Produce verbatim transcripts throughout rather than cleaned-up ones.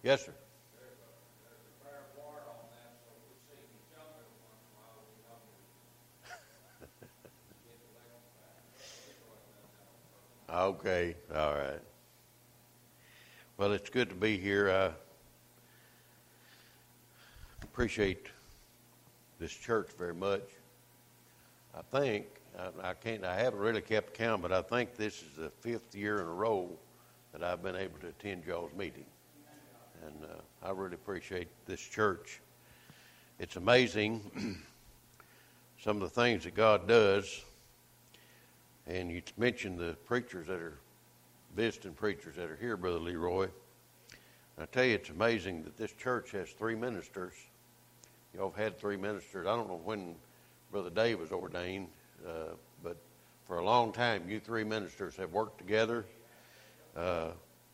Yes, sir. Okay, all right. Well, it's good to be here. I appreciate this church very much. I think, I, I can't, I haven't really kept count, but I think this is the fifth year in a row that I've been able to attend y'all's meeting. And uh, I really appreciate this church. It's amazing some of the things that God does. And you mentioned the preachers that are, visiting preachers that are here, Brother Leroy. I tell you, it's amazing that this church has three ministers. Y'all have had three ministers. I don't know when Brother Dave was ordained, uh, but for a long time, you three ministers have worked together. Uh,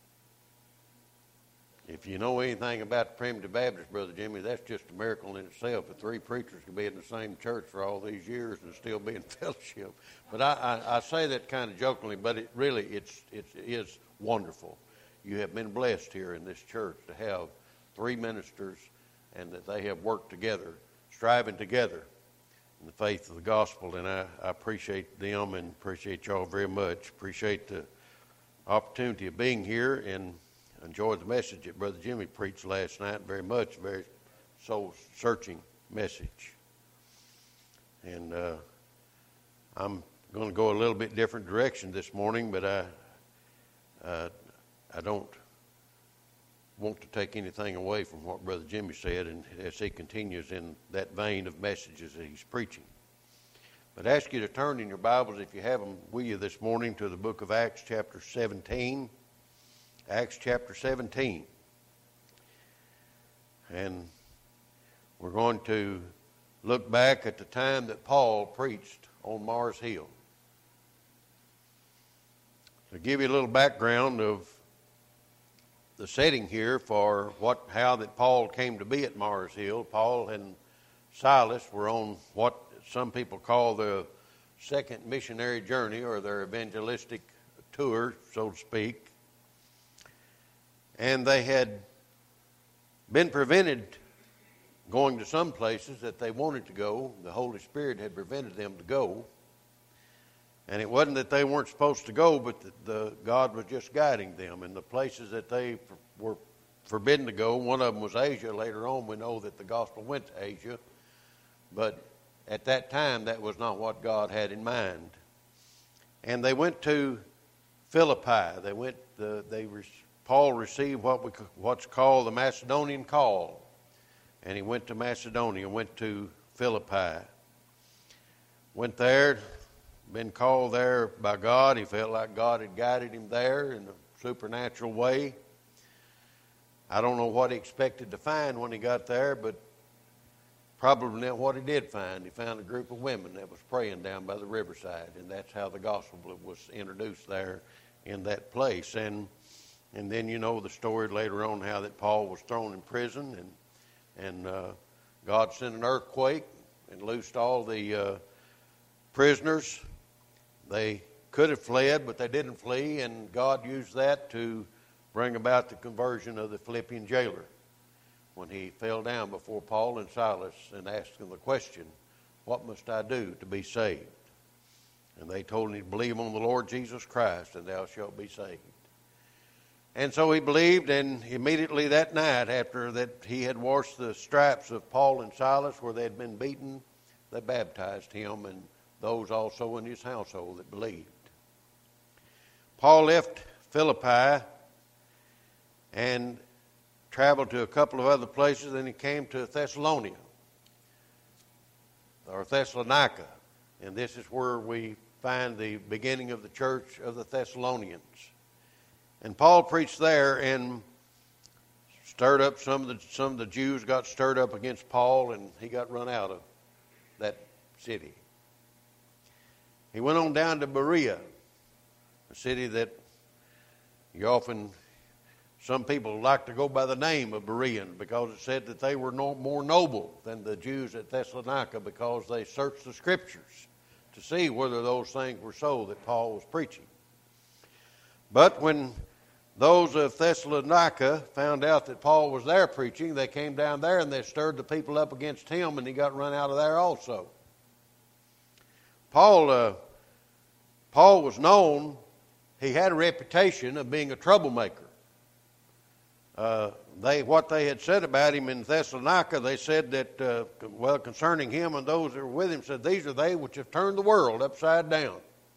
if you know anything about the Primitive Baptist, Brother Jimmy, that's just a miracle in itself. That three preachers can be in the same church for all these years and still be in fellowship. But I, I, I say that kind of jokingly, but it really it's, it's, it is wonderful. You have been blessed here in this church to have three ministers and that they have worked together, striving together in the faith of the gospel. And I, I appreciate them and appreciate y'all very much. Appreciate the opportunity of being here and enjoyed the message that Brother Jimmy preached last night very much, very soul-searching message. And uh, I'm going to go a little bit different direction this morning, but I, uh, I don't want to take anything away from what Brother Jimmy said, and as he continues in that vein of messages that he's preaching. But I ask you to turn in your Bibles, if you have them with you this morning, to the book of Acts chapter seventeen. Acts chapter seventeen. And we're going to look back at the time that Paul preached on Mars Hill. To give you a little background of the setting here for what, how that Paul came to be at Mars Hill. Paul and Silas were on what some people call the second missionary journey, or their evangelistic tour, so to speak. And they had been prevented going to some places that they wanted to go. The Holy Spirit had prevented them to go. And it wasn't that they weren't supposed to go, but the, the God was just guiding them. And the places that they f- were forbidden to go, one of them was Asia. Later on, we know that the gospel went to Asia. But at that time, that was not what God had in mind. And they went to Philippi. They went. The, they were. Paul received what we, what's called the Macedonian call. And he went to Macedonia, went to Philippi. Went there, been called there by God. He felt like God had guided him there in a supernatural way. I don't know what he expected to find when he got there, but probably not what he did find. He found a group of women that was praying down by the riverside, and that's how the gospel was introduced there in that place. And And then you know the story later on how that Paul was thrown in prison, and and uh, God sent an earthquake and loosed all the uh, prisoners. They could have fled, but they didn't flee, and God used that to bring about the conversion of the Philippian jailer when he fell down before Paul and Silas and asked them the question, "What must I do to be saved?" And they told him to believe on the Lord Jesus Christ, and thou shalt be saved. And so he believed, and immediately that night, after that he had washed the stripes of Paul and Silas where they had been beaten, they baptized him and those also in his household that believed. Paul left Philippi and traveled to a couple of other places, and he came to Thessalonica, or Thessalonica, and this is where we find the beginning of the church of the Thessalonians. And Paul preached there and stirred up some of the some of the Jews got stirred up against Paul, and he got run out of that city. He went on down to Berea, a city that you often, some people like to go by the name of Berean because it said that they were no, more noble than the Jews at Thessalonica because they searched the Scriptures to see whether those things were so that Paul was preaching. But when those of Thessalonica found out that Paul was there preaching. They came down there and they stirred the people up against him, and he got run out of there also. Paul, uh, Paul was known, he had a reputation of being a troublemaker. Uh, they what they had said about him in Thessalonica, they said that, uh, well, concerning him and those that were with him, said, these are they which have turned the world upside down.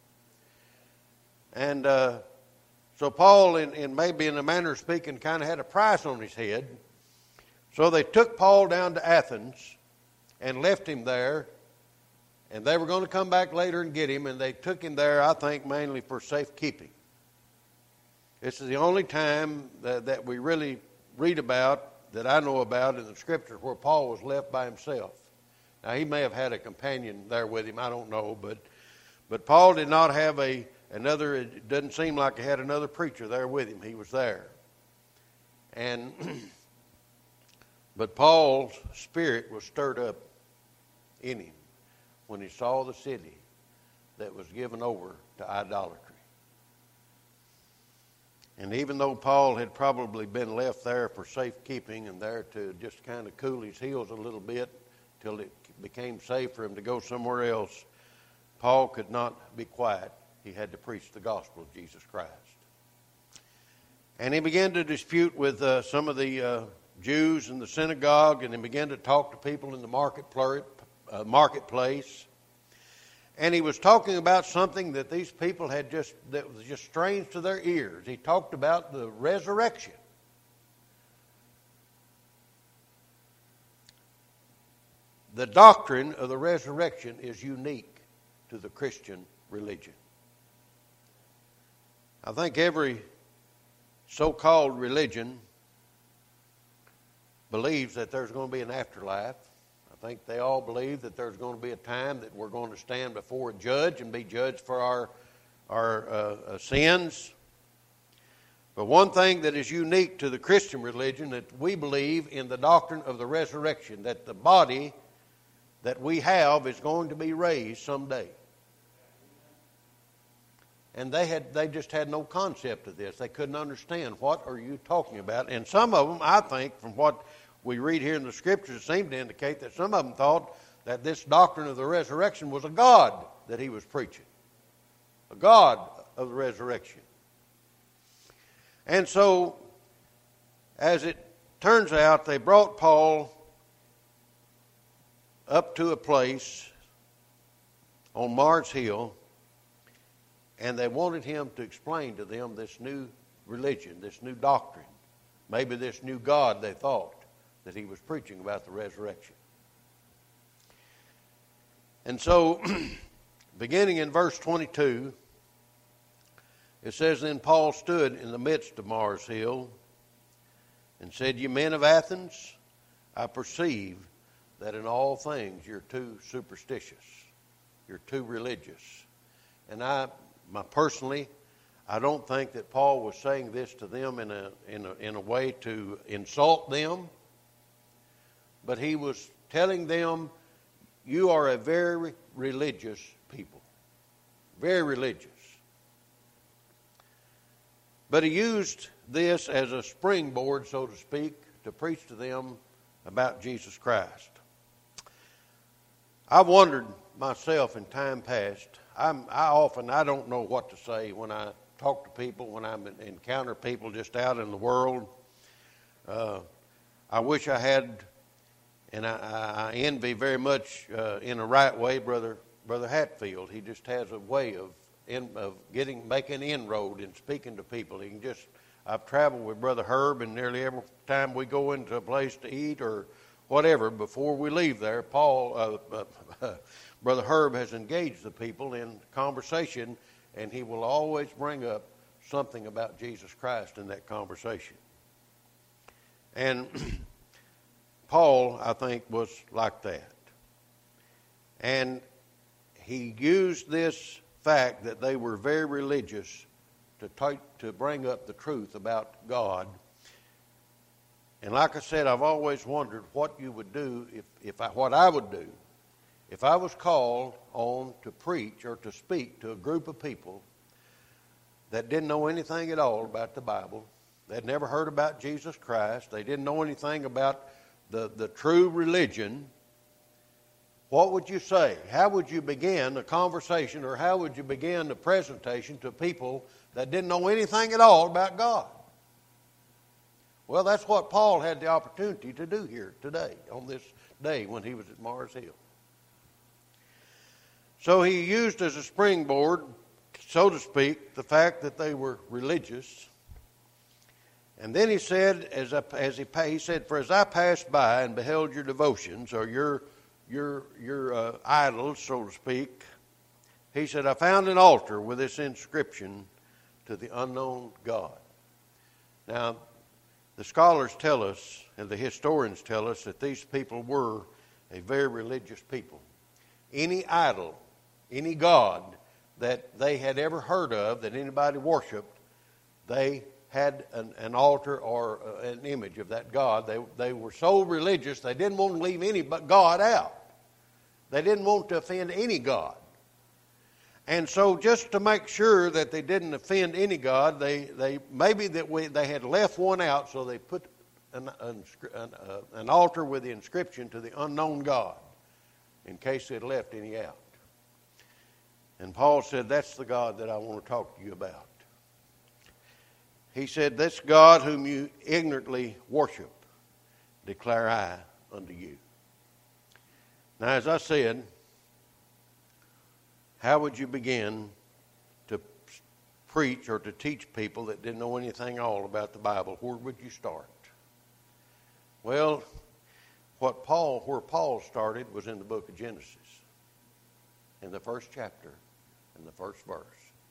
And uh, so Paul, in, in maybe in a manner of speaking, kind of had a price on his head. So they took Paul down to Athens and left him there. And they were going to come back later and get him, and they took him there, I think, mainly for safekeeping. This is the only time that, that we really read about, that I know about in the Scriptures, where Paul was left by himself. Now, he may have had a companion there with him, I don't know, but but Paul did not have a another, it doesn't seem like he had another preacher there with him. He was there. And, but Paul's spirit was stirred up in him when he saw the city that was given over to idolatry. And even though Paul had probably been left there for safekeeping and there to just kind of cool his heels a little bit till it became safe for him to go somewhere else, Paul could not be quiet. He had to preach the gospel of Jesus Christ. And he began to dispute with uh, some of the uh, Jews in the synagogue, and he began to talk to people in the marketplace. Uh, marketplace. And he was talking about something that these people had just, that was just strange to their ears. He talked about the resurrection. The doctrine of the resurrection is unique to the Christian religion. I think every so-called religion believes that there's going to be an afterlife. I think they all believe that there's going to be a time that we're going to stand before a judge and be judged for our, our uh, uh, sins. But one thing that is unique to the Christian religion, that we believe in the doctrine of the resurrection, that the body that we have is going to be raised someday. And they had they just had no concept of this. They couldn't understand, what are you talking about? And some of them, I think, from what we read here in the Scriptures, seem to indicate that some of them thought that this doctrine of the resurrection was a God that he was preaching. A God of the resurrection. And so, as it turns out, they brought Paul up to a place on Mars Hill, and they wanted him to explain to them this new religion, this new doctrine, maybe this new God they thought that he was preaching about the resurrection. And so, beginning in verse twenty-two, it says, Then Paul stood in the midst of Mars Hill and said, Ye men of Athens, I perceive that in all things you're too superstitious. You're too religious. And I, my personally, I don't think that Paul was saying this to them in a, in a, in a way to insult them. But he was telling them, you are a very religious people. Very religious. But he used this as a springboard, so to speak, to preach to them about Jesus Christ. I've wondered myself in time past, I'm, I often, I don't know what to say when I talk to people, when I encounter people just out in the world. Uh, I wish I had... And I, I envy very much, uh, in a right way, Brother Brother Hatfield. He just has a way of in, of getting making inroad and speaking to people. He can just. I've traveled with Brother Herb, and nearly every time we go into a place to eat or whatever, before we leave there, Paul, uh, uh, Brother Herb has engaged the people in conversation, and he will always bring up something about Jesus Christ in that conversation. And Paul, I think, was like that. And he used this fact that they were very religious to take, to bring up the truth about God. And like I said, I've always wondered what you would do, if, if I, what I would do, if I was called on to preach or to speak to a group of people that didn't know anything at all about the Bible. They'd never heard about Jesus Christ. They didn't know anything about the, the true religion. What would you say? How would you begin a conversation, or how would you begin a presentation to people that didn't know anything at all about God? Well, that's what Paul had the opportunity to do here today, on this day when he was at Mars Hill. So he used as a springboard, so to speak, the fact that they were religious. And then he said, as, I, as he, he said, for as I passed by and beheld your devotions, or your your your uh, idols, so to speak, he said, I found an altar with this inscription, to the unknown God. Now, the scholars tell us, and the historians tell us, that these people were a very religious people. Any idol, any god that they had ever heard of, that anybody worshipped, they had an, an altar or an image of that god. They, they were so religious, they didn't want to leave any but God out. They didn't want to offend any god. And so just to make sure that they didn't offend any god, they, they maybe that we, they had left one out, so they put an, an, an, uh, an altar with the inscription, to the unknown God, in case they'd left any out. And Paul said, that's the God that I want to talk to you about. He said, this God whom you ignorantly worship, declare I unto you. Now, as I said, how would you begin to preach or to teach people that didn't know anything at all about the Bible? Where would you start? Well, what Paul, where Paul started was in the book of Genesis, in the first chapter, in the first verse.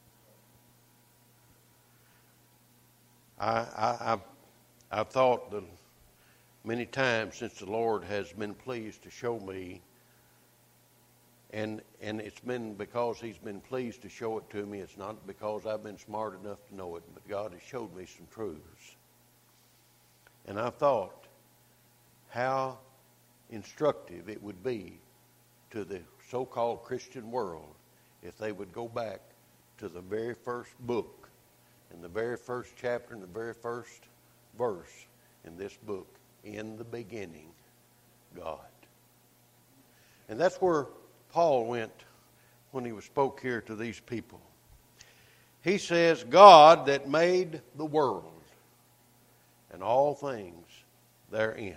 I, I, I've, I've thought that many times since the Lord has been pleased to show me, and and it's been because He's been pleased to show it to me. It's not because I've been smart enough to know it, but God has showed me some truths. And I thought how instructive it would be to the so-called Christian world if they would go back to the very first book, in the very first chapter, in the very first verse in this book. In the beginning, God. And that's where Paul went when he spoke here to these people. He says, God that made the world and all things therein.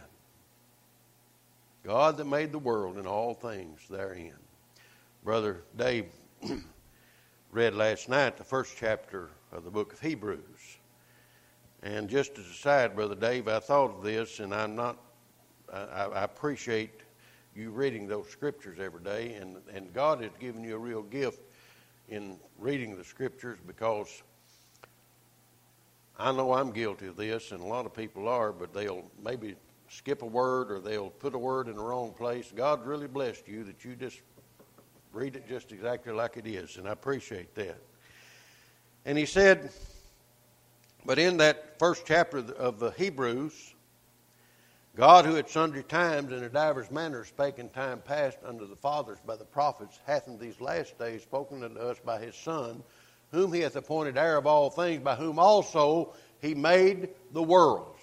God that made the world and all things therein. Brother Dave read last night the first chapter of the book of Hebrews. And just as a side, Brother Dave, I thought of this, and I'm not, I, I appreciate you reading those scriptures every day, and, and God has given you a real gift in reading the scriptures, because I know I'm guilty of this, and a lot of people are, but they'll maybe skip a word, or they'll put a word in the wrong place. God's really blessed you that you just read it just exactly like it is, and I appreciate that. And he said, but in that first chapter of the Hebrews, God, who at sundry times and in divers manners spake in time past unto the fathers by the prophets, hath in these last days spoken unto us by His Son, whom He hath appointed heir of all things, by whom also He made the worlds.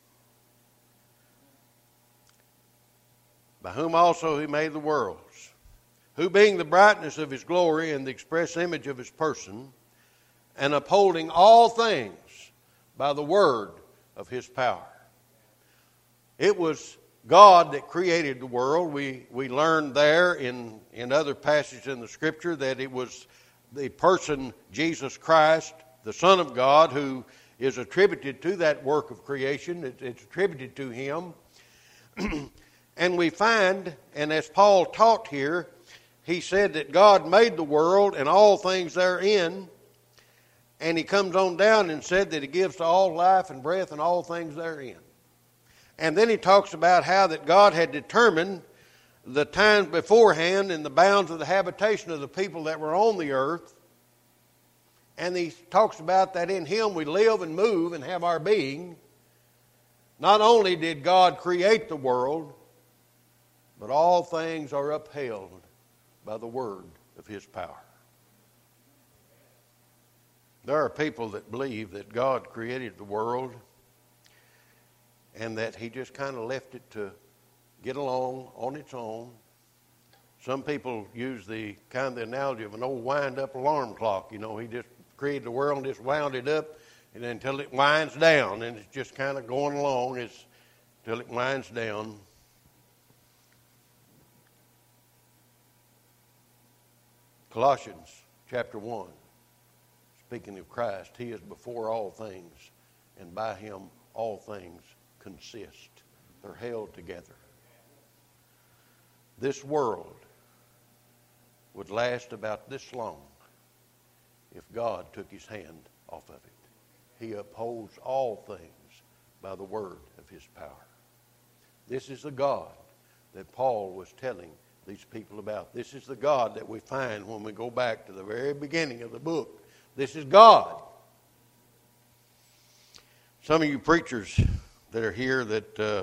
By whom also He made the worlds, who being the brightness of His glory and the express image of His person, and upholding all things by the word of His power. It was God that created the world. We we learned there in, in other passages in the Scripture that it was the person, Jesus Christ, the Son of God, who is attributed to that work of creation. It, it's attributed to Him. And we find, and as Paul taught here, he said that God made the world and all things therein. And he comes on down and said that He gives to all life and breath and all things therein. And then he talks about how that God had determined the times beforehand and the bounds of the habitation of the people that were on the earth. And he talks about that in Him we live and move and have our being. Not only did God create the world, but all things are upheld by the word of His power. There are people that believe that God created the world and that he just kind of left it to get along on its own. Some people use the kind of the analogy of an old wind-up alarm clock. You know, he just created the world and just wound it up and then until it winds down, and it's just kind of going along it's, until it winds down. Colossians chapter one, speaking of Christ, he is before all things, and by him all things consist. They're held together. This world would last about this long if God took his hand off of it. He upholds all things by the word of his power. This is the God that Paul was telling these people about. This is the God that we find when we go back to the very beginning of the book. This is God. Some of you preachers that are here that uh,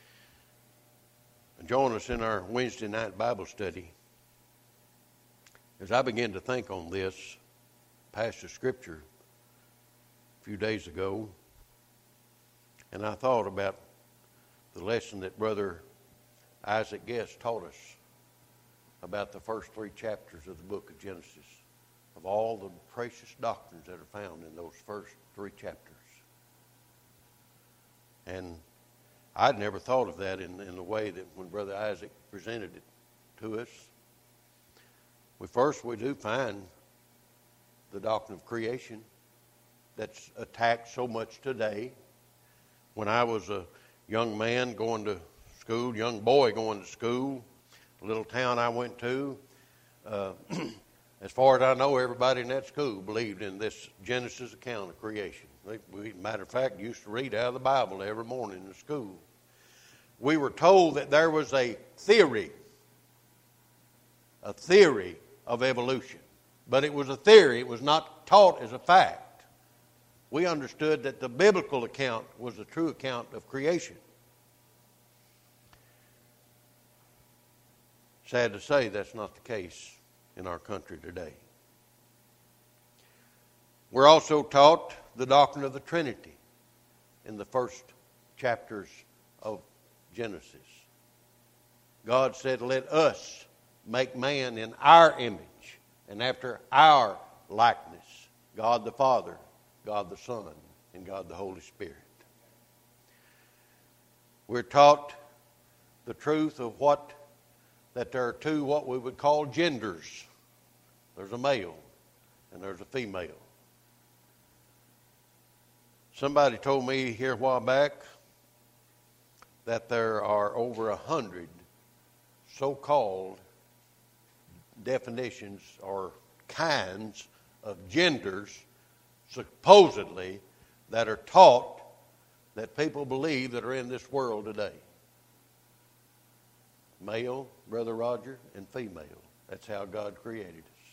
join us in our Wednesday night Bible study, as I began to think on this passage of Scripture a few days ago, and I thought about the lesson that Brother Isaac Guest taught us about the first three chapters of the book of Genesis, of all the precious doctrines that are found in those first three chapters. And I'd never thought of that in, in the way that when Brother Isaac presented it to us. We first, we do find the doctrine of creation that's attacked so much today. When I was a young man going to school, young boy going to school, a little town I went to, uh, as far as I know, everybody in that school believed in this Genesis account of creation. They, we, matter of fact, used to read out of the Bible every morning in school. We were told that there was a theory, a theory of evolution. But it was a theory. It was not taught as a fact. We understood that the biblical account was the true account of creation. Sad to say, that's not the case in our country today. We're also taught the doctrine of the Trinity in the first chapters of Genesis. God said, "Let us make man in our image and after our likeness." God the Father, God the Son, and God the Holy Spirit. We're taught the truth of what, that there are two what we would call genders. There's a male and there's a female. Somebody told me here a while back that there are over a hundred so-called definitions or kinds of genders supposedly that are taught that people believe that are in this world today. Male, Brother Roger, and female. That's how God created us.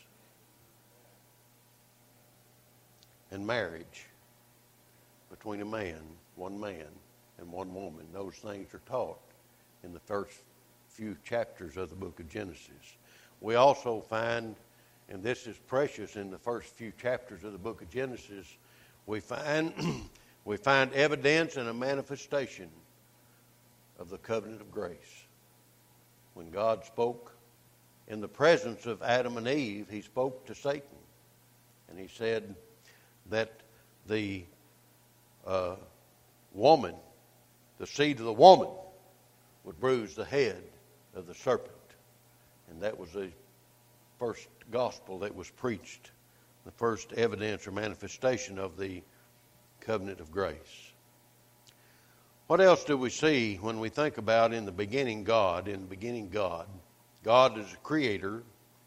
And marriage between a man, one man, and one woman. Those things are taught in the first few chapters of the book of Genesis. We also find, and this is precious in the first few chapters of the book of Genesis, we find we find evidence and a manifestation of the covenant of grace. When God spoke in the presence of Adam and Eve, he spoke to Satan. And he said that the uh, woman, the seed of the woman, would bruise the head of the serpent. And that was the first gospel that was preached, the first evidence or manifestation of the covenant of grace. What else do we see when we think about in the beginning God, in the beginning God? God is a creator.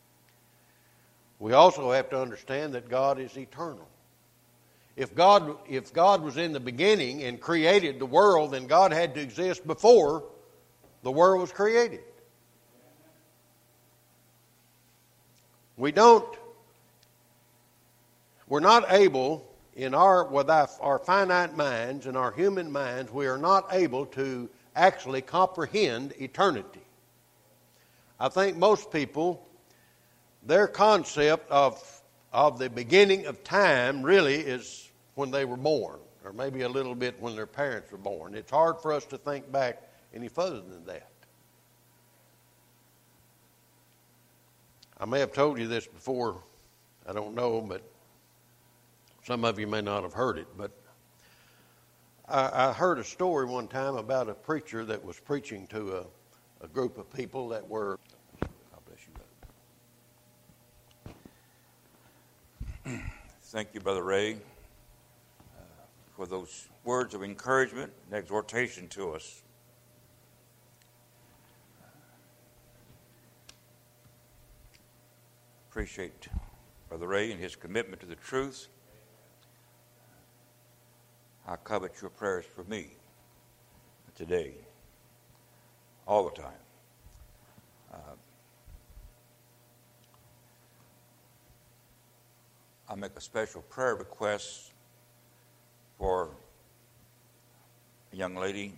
We also have to understand that God is eternal. If God, if God was in the beginning and created the world, then God had to exist before the world was created. We don't, we're not able, in our, with our, our finite minds and our human minds, we are not able to actually comprehend eternity. I think most people, their concept of of the beginning of time really is when they were born, or maybe a little bit when their parents were born. It's hard for us to think back any further than that. I may have told you this before, I don't know, but some of you may not have heard it, but I, I heard a story one time about a preacher that was preaching to a, a group of people that were, God bless you. Thank you, Brother Ray, uh, for those words of encouragement and exhortation to us. Appreciate Brother Ray and his commitment to the truth. I covet your prayers for me today, all the time. Uh, I make a special prayer request for a young lady,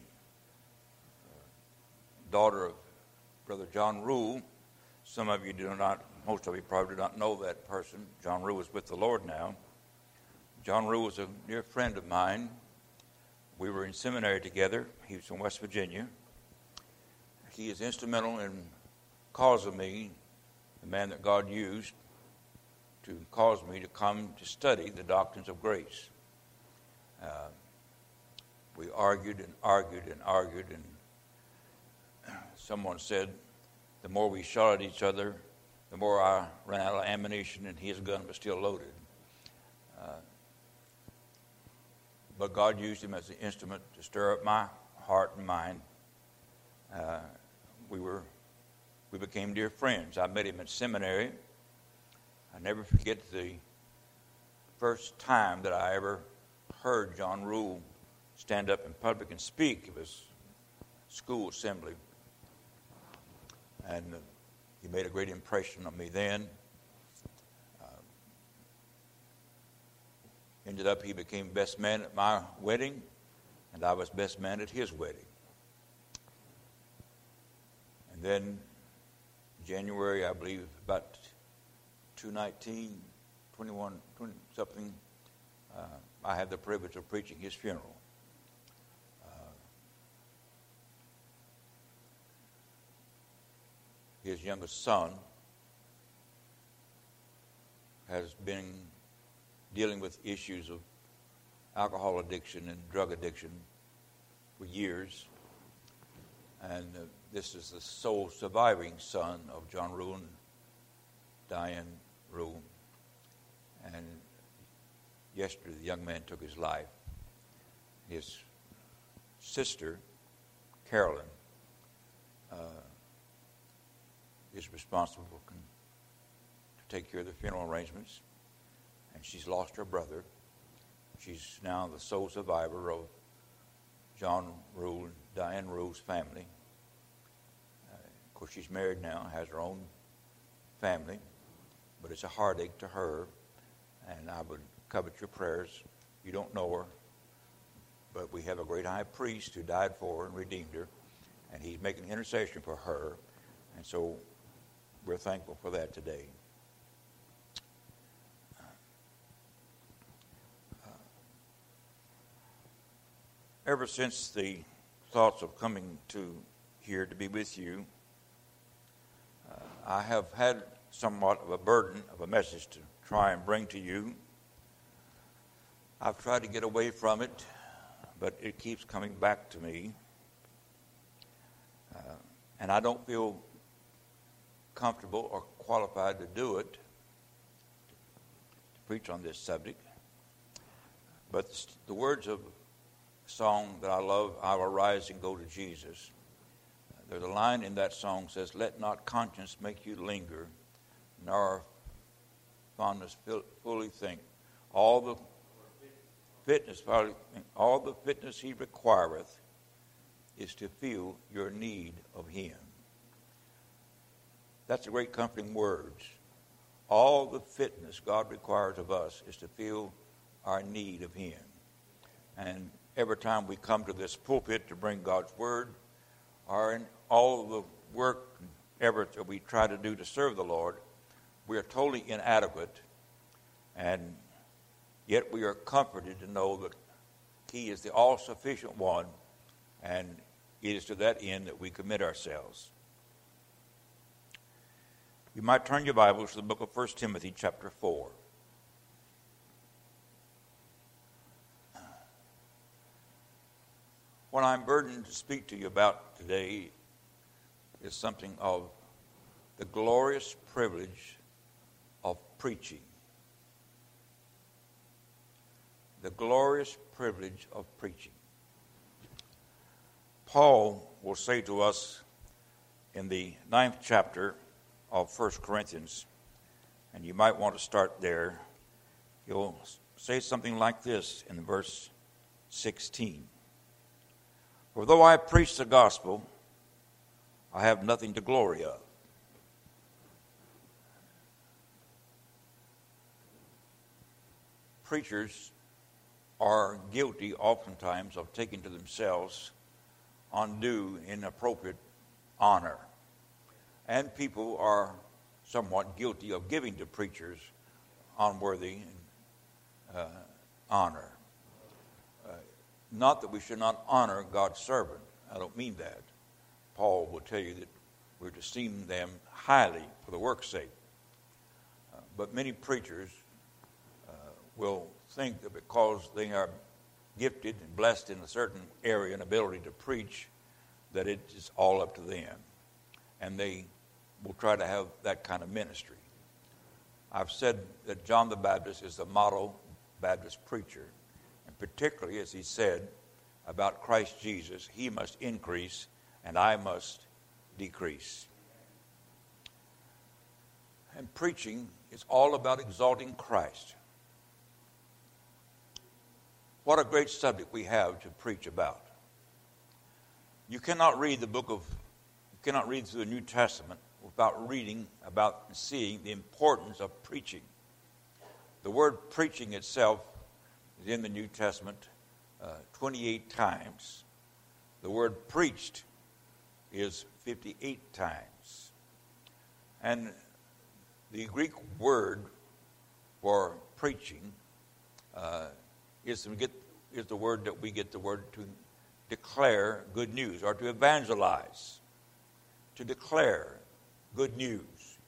uh, daughter of Brother John Rule. Some of you do not, most of you probably do not know that person. John Rule is with the Lord now. John Rule was a dear friend of mine. We were in seminary together. He was from West Virginia. He is instrumental in causing me, the man that God used, to cause me to come to study the doctrines of grace. Uh, we argued and argued and argued, and someone said, the more we shot at each other, the more I ran out of ammunition, and his gun was still loaded. Uh, but God used him as an instrument to stir up my heart and mind. Uh, we were, we became dear friends. I met him at seminary. I never forget the first time that I ever heard John Rule stand up in public and speak. It was school assembly. And uh, he made a great impression on me then. Uh, ended up he became best man at my wedding, and I was best man at his wedding. And then January, I believe, about two nineteen, twenty-one, twenty something, uh, I had the privilege of preaching his funeral. His youngest son has been dealing with issues of alcohol addiction and drug addiction for years. And uh, this is the sole surviving son of John Rule and Diane Rule. And yesterday the young man took his life. His sister, Carolyn, uh, is responsible for, to take care of the funeral arrangements, and she's lost her brother. She's now the sole survivor of John Rule and Diane Rule's family. Uh, of course, she's married now, has her own family, but it's a heartache to her, and I would covet your prayers. You don't know her, but we have a great high priest who died for her and redeemed her, and he's making intercession for her, and so we're thankful for that today. Uh, ever since the thoughts of coming to here to be with you, uh, I have had somewhat of a burden of a message to try and bring to you. I've tried to get away from it, but it keeps coming back to me. Uh, and I don't feel comfortable or qualified to do it, to preach on this subject. But the words of a song that I love, I will rise and go to Jesus. There's a line in that song that says, let not conscience make you linger, nor fondness fully think. All the fitness, all the fitness he requireth is to feel your need of him. That's a great comforting words. All the fitness God requires of us is to feel our need of him. And every time we come to this pulpit to bring God's word, or in all of the work and efforts that we try to do to serve the Lord, we are totally inadequate And yet we are comforted to know that he is the all-sufficient one, and it is to that end that we commit ourselves. You might turn your Bibles to the book of First Timothy chapter four. What I'm burdened to speak to you about today is something of the glorious privilege of preaching. The glorious privilege of preaching. Paul will say to us in the ninth chapter of First Corinthians, and you might want to start there. He'll say something like this in verse sixteen. For though I preach the gospel, I have nothing to glory of. Preachers are guilty oftentimes of taking to themselves undue, inappropriate honor. And people are somewhat guilty of giving to preachers unworthy uh, honor. Uh, not that we should not honor God's servant. I don't mean that. Paul will tell you that we're to esteem them highly for the work's sake. Uh, but many preachers uh, will think that because they are gifted and blessed in a certain area and ability to preach, that it is all up to them. And they will try to have that kind of ministry. I've said that John the Baptist is the model Baptist preacher, and particularly as he said about Christ Jesus, he must increase and I must decrease. And preaching is all about exalting Christ. What a great subject we have to preach about. You cannot read the book of, you cannot read through the New Testament without reading about and seeing the importance of preaching. The word preaching itself is in the New Testament uh, twenty-eight times. The word preached is fifty-eight times. And the Greek word for preaching uh, is, to get, is the word that we get the word to declare good news, or to evangelize, to declare good news.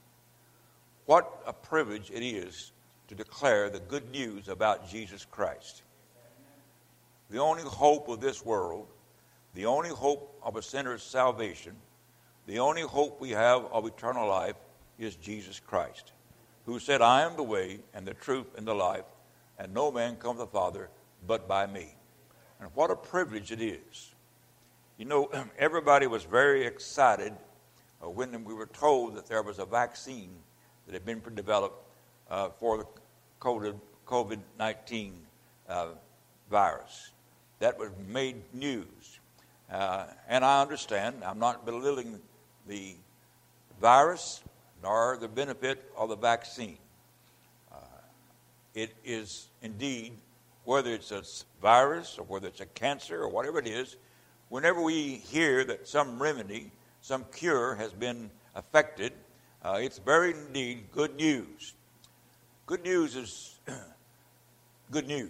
What a privilege it is to declare the good news about Jesus Christ. The only hope of this world, the only hope of a sinner's salvation, the only hope we have of eternal life is Jesus Christ, who said, I am the way and the truth and the life, and no man come to the Father but by me. And what a privilege it is. You know, everybody was very excited uh, when we were told that there was a vaccine that had been developed uh, for the COVID nineteen uh, virus. That was made news. Uh, and I understand, I'm not belittling the virus nor the benefit of the vaccine. Uh, it is indeed, whether it's a virus or whether it's a cancer or whatever it is, whenever we hear that some remedy, some cure has been affected, uh, it's very indeed good news. Good news is good news.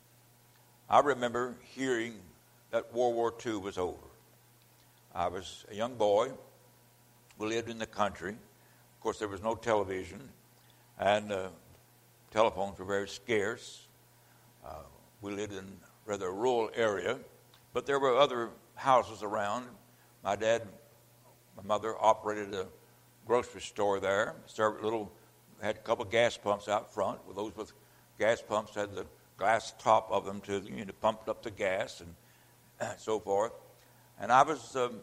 I remember hearing that World War Two was over. I was a young boy. We lived in the country. Of course, there was no television, and uh, telephones were very scarce. Uh, we lived in a rather rural area, but there were other houses around. My dad, my mother operated a grocery store there. Served little, had a couple of gas pumps out front. Well, those with gas pumps had the glass top of them to, you know, pumped up the gas and uh, so forth. And I was um,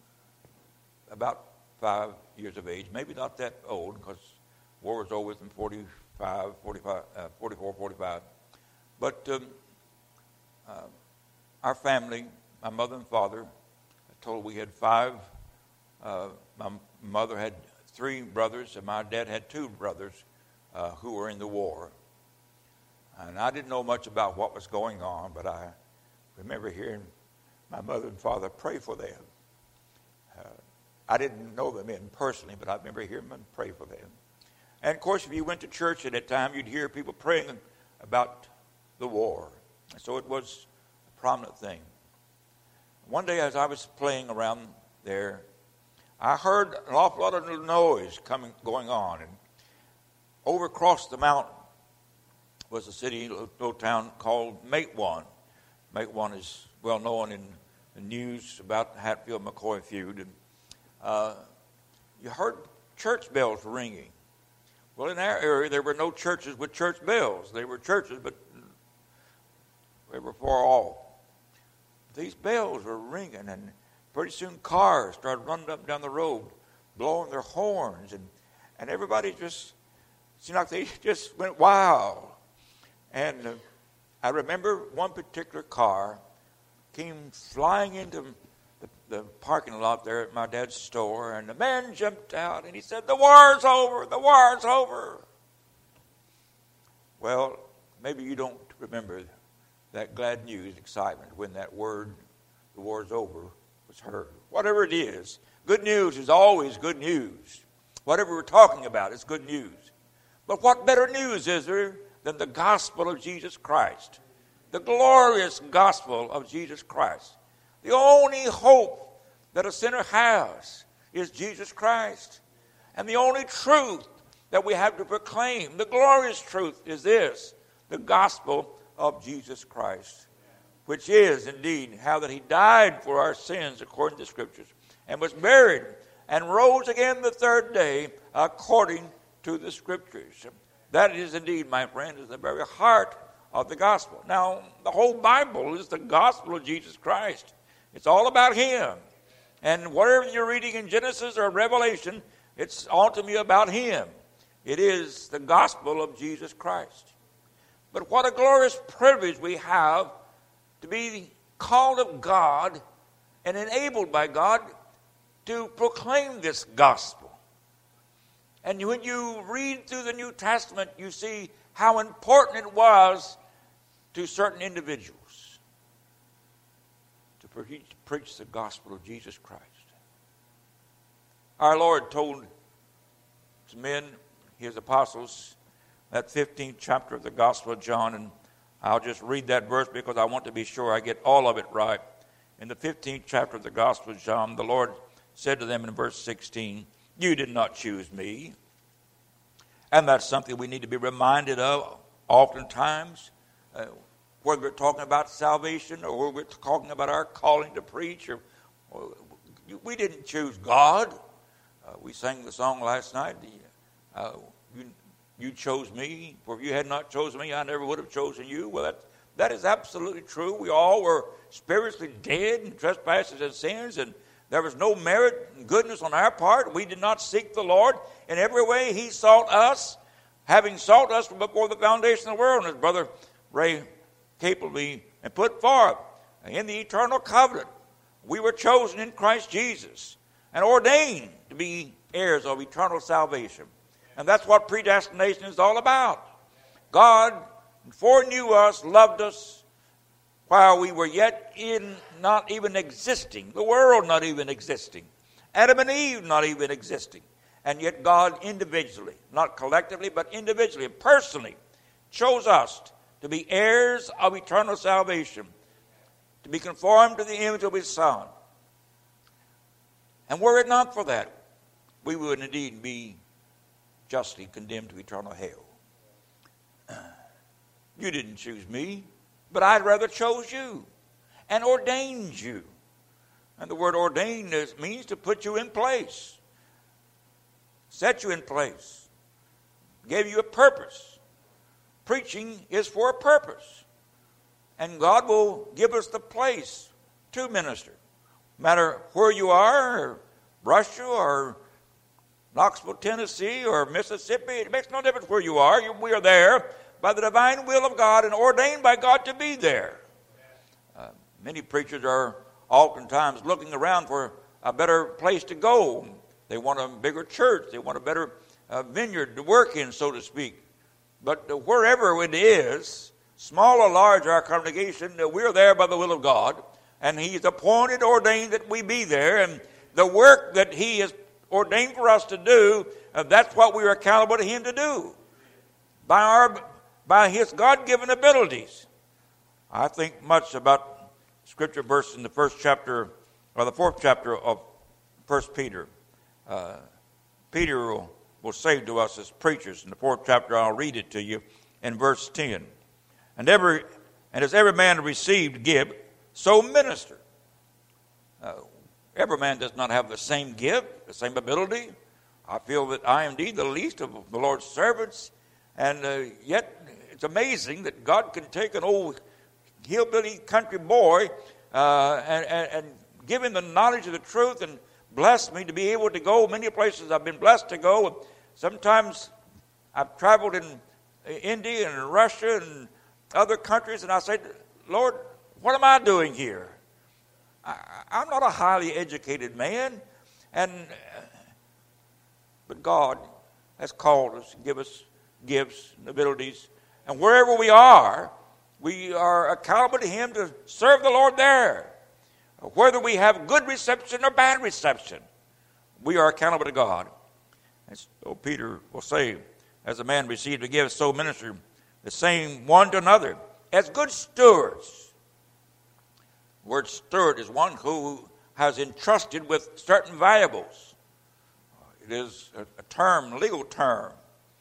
about five years of age, maybe not that old, because war was over in forty-five, forty-five, uh, forty-four, forty-five. But um, uh, our family, my mother and father, I told we had five. Uh, my mother had three brothers, and my dad had two brothers uh, who were in the war. And I didn't know much about what was going on, but I remember hearing my mother and father pray for them. Uh, I didn't know them in personally, but I remember hearing them pray for them. And, of course, if you went to church at that time, you'd hear people praying about the war. And so it was a prominent thing. One day as I was playing around there, I heard an awful lot of noise coming, going on. And over across the mountain was a city, a little town called Matewan. Matewan is well known in the news about the Hatfield-McCoy feud. And uh, you heard church bells ringing. Well, in our area, there were no churches with church bells. They were churches, but they were far off. These bells were ringing, and pretty soon cars started running up and down the road, blowing their horns, and, and everybody just seemed like they just went wild. And uh, I remember one particular car came flying into the, the parking lot there at my dad's store, and the man jumped out, and he said, "The war's over, the war's over." Well, maybe you don't remember that glad news, excitement, when that word, "the war's over," was heard. Whatever it is, good news is always good news. Whatever we're talking about, it's good news. But what better news is there than the gospel of Jesus Christ? The glorious gospel of Jesus Christ. The only hope that a sinner has is Jesus Christ. And the only truth that we have to proclaim, the glorious truth, is this: the gospel of Jesus Christ, which is indeed how that he died for our sins according to the Scriptures, and was buried and rose again the third day according to the Scriptures. That is indeed, my friend, is the very heart of the gospel. Now, the whole Bible is the gospel of Jesus Christ. It's all about him. And whatever you're reading in Genesis or Revelation, it's ultimately about him. It is the gospel of Jesus Christ. But what a glorious privilege we have to be called of God and enabled by God to proclaim this gospel. And when you read through the New Testament, you see how important it was to certain individuals to preach, preach the gospel of Jesus Christ. Our Lord told his men, his apostles, that fifteenth chapter of the Gospel of John, and I'll just read that verse because I want to be sure I get all of it right. In the fifteenth chapter of the Gospel of John, the Lord said to them in verse sixteen, "You did not choose me." And that's something we need to be reminded of oftentimes, uh, whether we're talking about salvation or whether we're talking about our calling to preach. Or, or we didn't choose God. Uh, we sang the song last night, uh, you, you chose me, for if you had not chosen me, I never would have chosen you. Well, that, that is absolutely true. We all were spiritually dead in trespasses and sins, and there was no merit and goodness on our part. We did not seek the Lord. In every way, he sought us, having sought us from before the foundation of the world. And his brother Ray Capelby and put forth in the eternal covenant, we were chosen in Christ Jesus and ordained to be heirs of eternal salvation. And that's what predestination is all about. God foreknew us, loved us, while we were yet in not even existing, the world not even existing, Adam and Eve not even existing. And yet God individually, not collectively, but individually, personally, chose us to be heirs of eternal salvation, to be conformed to the image of his Son. And were it not for that, we would indeed be justly condemned to eternal hell. You didn't choose me, but I'd rather chose you and ordained you. And the word ordained is, means to put you in place, set you in place, gave you a purpose. Preaching is for a purpose. And God will give us the place to minister. No matter where you are, or Russia, or Knoxville, Tennessee, or Mississippi, it makes no difference where you are. We are there by the divine will of God and ordained by God to be there. Uh, many preachers are oftentimes looking around for a better place to go. They want a bigger church. They want a better uh, vineyard to work in, so to speak. But uh, wherever it is, small or large our congregation, uh, we're there by the will of God. And he's appointed, ordained that we be there. And the work that he has ordained for us to do uh, that's what we are accountable to him to do by our by his God-given abilities. I think much about scripture verse in the first chapter or the fourth chapter of First Peter. Uh, Peter will, will say to us as preachers in the fourth chapter, I'll read it to you in verse ten. And every and as every man received give, so minister. Uh, every man does not have the same gift, the same ability. I feel that I am indeed the least of the Lord's servants, and uh, yet it's amazing that God can take an old hillbilly country boy uh, and, and, and give him the knowledge of the truth and bless me to be able to go many places I've been blessed to go. Sometimes I've traveled in India and Russia and other countries, and I say, Lord, what am I doing here? I, I'm not a highly educated man, and but God has called us, give us gifts and abilities, and wherever we are, we are accountable to him to serve the Lord there. Whether we have good reception or bad reception, we are accountable to God. And so Peter will say, as a man received a gift, so minister the same one to another, as good stewards. The word steward is one who has entrusted with certain valuables. It is a, a term, a legal term.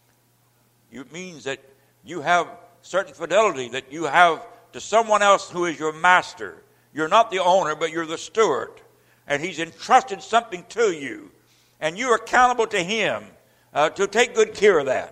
It means that you have certain fidelity that you have to someone else who is your master. You're not the owner, but you're the steward. And he's entrusted something to you. And you're accountable to him uh, to take good care of that.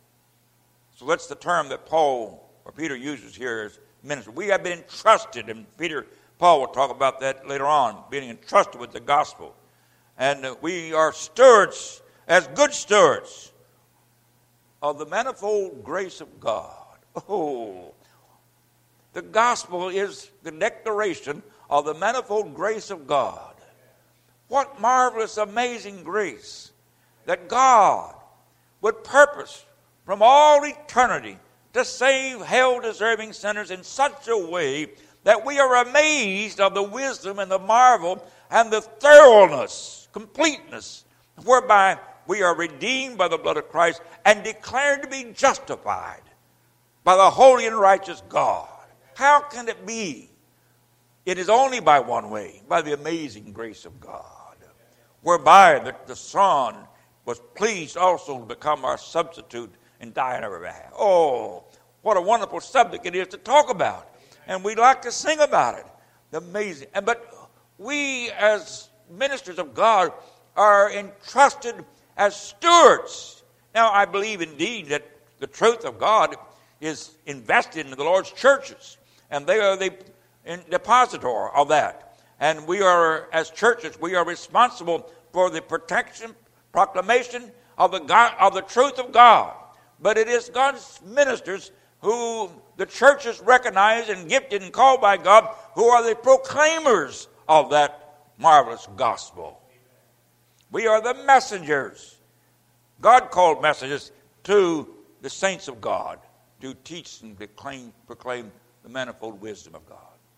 So that's the term that Paul or Peter uses here as minister. We have been entrusted, and Peter, Paul will talk about that later on, being entrusted with the gospel. And uh, we are stewards, as good stewards, of the manifold grace of God. Oh, the gospel is the declaration of the manifold grace of God. What marvelous, amazing grace that God would purpose from all eternity to save hell-deserving sinners in such a way that we are amazed of the wisdom and the marvel and the thoroughness, completeness, whereby we are redeemed by the blood of Christ and declared to be justified by the holy and righteous God. How can it be? It is only by one way, by the amazing grace of God, whereby the, the Son was pleased also to become our substitute and die on our behalf. Oh, what a wonderful subject it is to talk about. And we like to sing about it. Amazing. And but we as ministers of God are entrusted as stewards. Now, I believe indeed that the truth of God is invested in the Lord's churches. And they are the depositor of that. And we are, as churches, we are responsible for the protection, proclamation of the God, of the truth of God. But it is God's ministers who the churches recognize and gifted and called by God who are the proclaimers of that marvelous gospel. We are the messengers. God called messengers to the saints of God to teach and proclaim, proclaim the manifold wisdom of God.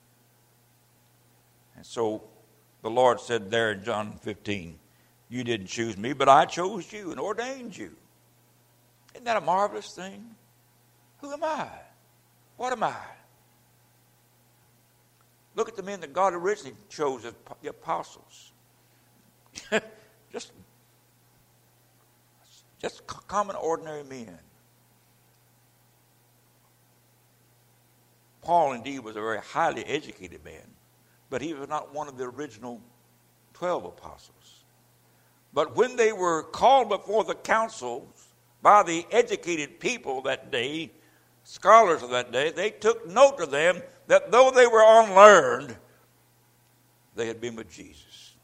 And so the Lord said there in John fifteen, you didn't choose me, but I chose you and ordained you. Isn't that a marvelous thing? Who am I? What am I? Look at the men that God originally chose as the apostles. just, just common, ordinary men. Paul, indeed, was a very highly educated man, but he was not one of the original twelve apostles. But when they were called before the councils by the educated people that day, scholars of that day, they took note of them that though they were unlearned, they had been with Jesus.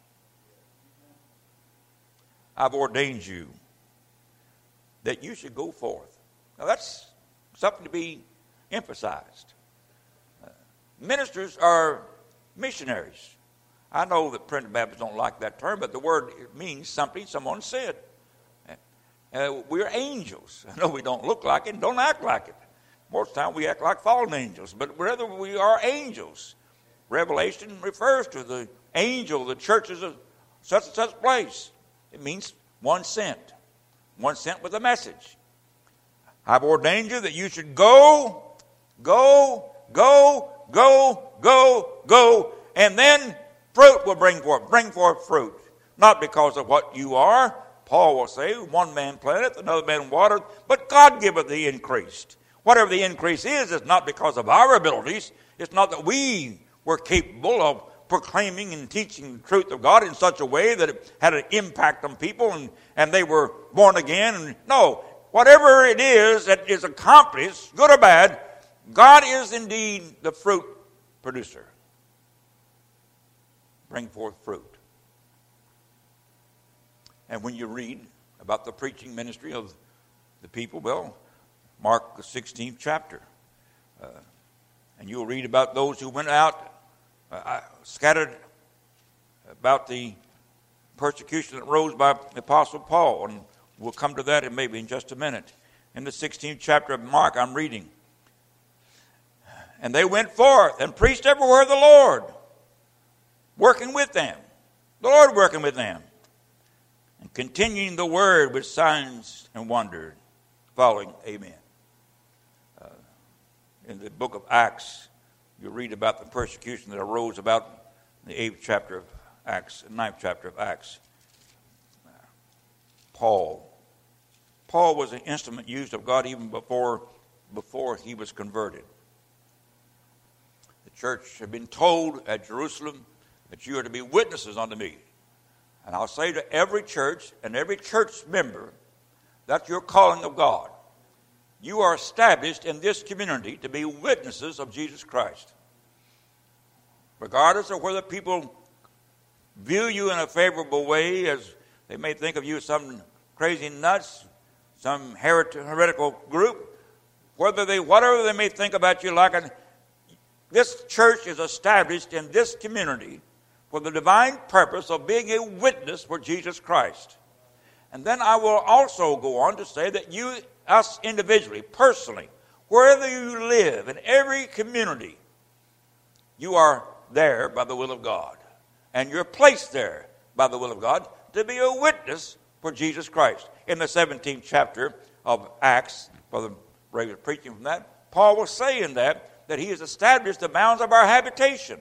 I've ordained you that you should go forth. Now that's something to be emphasized. Uh, ministers are missionaries. I know that Primitive Baptists don't like that term, but the word means something someone said. Uh, we're angels. I know we don't look like it and don't act like it. Most of the time we act like fallen angels, but rather we are angels. Revelation refers to the angel, the churches of such and such place. It means one sent. one sent with a message. I've ordained you that you should go, go, go, go, go, go, and then fruit will bring forth, bring forth fruit. Not because of what you are. Paul will say, one man planteth, another man watered, but God giveth the increase. Whatever the increase is, is not because of our abilities. It's not that we were capable of proclaiming and teaching the truth of God in such a way that it had an impact on people and, and they were born again. And no, whatever it is that is accomplished, good or bad, God is indeed the fruit producer. Bring forth fruit. And when you read about the preaching ministry of the people, well, Mark the sixteenth chapter. Uh, and you'll read about those who went out, uh, scattered about the persecution that rose by the Apostle Paul. And we'll come to that in maybe in just a minute. In the sixteenth chapter of Mark, I'm reading. And they went forth and preached everywhere the Lord, working with them. The Lord working with them. And continuing the word with signs and wonders following. Amen. Uh, in the book of Acts, you read about the persecution that arose about the eighth chapter of Acts, ninth chapter of Acts. Uh, Paul. Paul was an instrument used of God even before, before he was converted. The church had been told at Jerusalem that you are to be witnesses unto me. And I'll say to every church and every church member, that's your calling of God. You are established in this community to be witnesses of Jesus Christ. Regardless of whether people view you in a favorable way, as they may think of you as some crazy nuts, some heretical group, whether they, whatever they may think about you like, an, this church is established in this community for the divine purpose of being a witness for Jesus Christ. And then I will also go on to say that you, us individually, personally, wherever you live, in every community, you are there by the will of God. And you're placed there by the will of God to be a witness for Jesus Christ. In the seventeenth chapter of Acts, Brother Ray was preaching from that, Paul was saying that, that he has established the bounds of our habitation.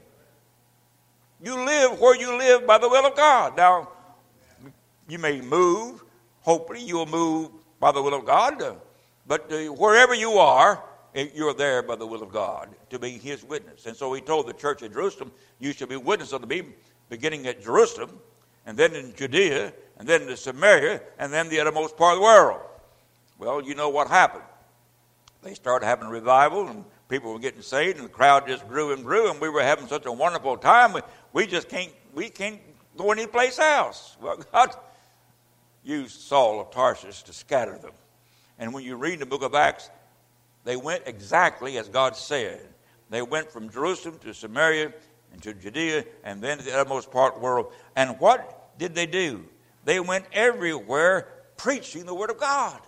You live where you live by the will of God. Now, you may move. Hopefully, you'll move by the will of God. But uh, wherever you are, you're there by the will of God to be his witness. And so he told the church at Jerusalem, you shall be witnesses unto me, beginning at Jerusalem, and then in Judea, and then in Samaria, and then the uttermost part of the world. Well, you know what happened. They started having a revival, and people were getting saved, and the crowd just grew and grew, and we were having such a wonderful time. We, we just can't, we can't go any place else. Well, God used Saul of Tarsus to scatter them. And when you read the book of Acts, they went exactly as God said. They went from Jerusalem to Samaria and to Judea, and then to the uttermost part of the world. And what did they do? They went everywhere preaching the word of God.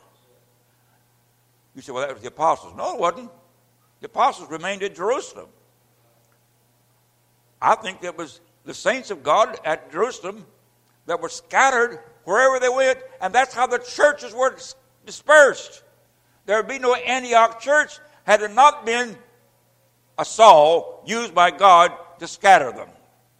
You say, well, that was the apostles. No, it wasn't. The apostles remained at Jerusalem. I think it was the saints of God at Jerusalem that were scattered wherever they went, and that's how the churches were dispersed. There would be no Antioch church had it not been a Saul used by God to scatter them.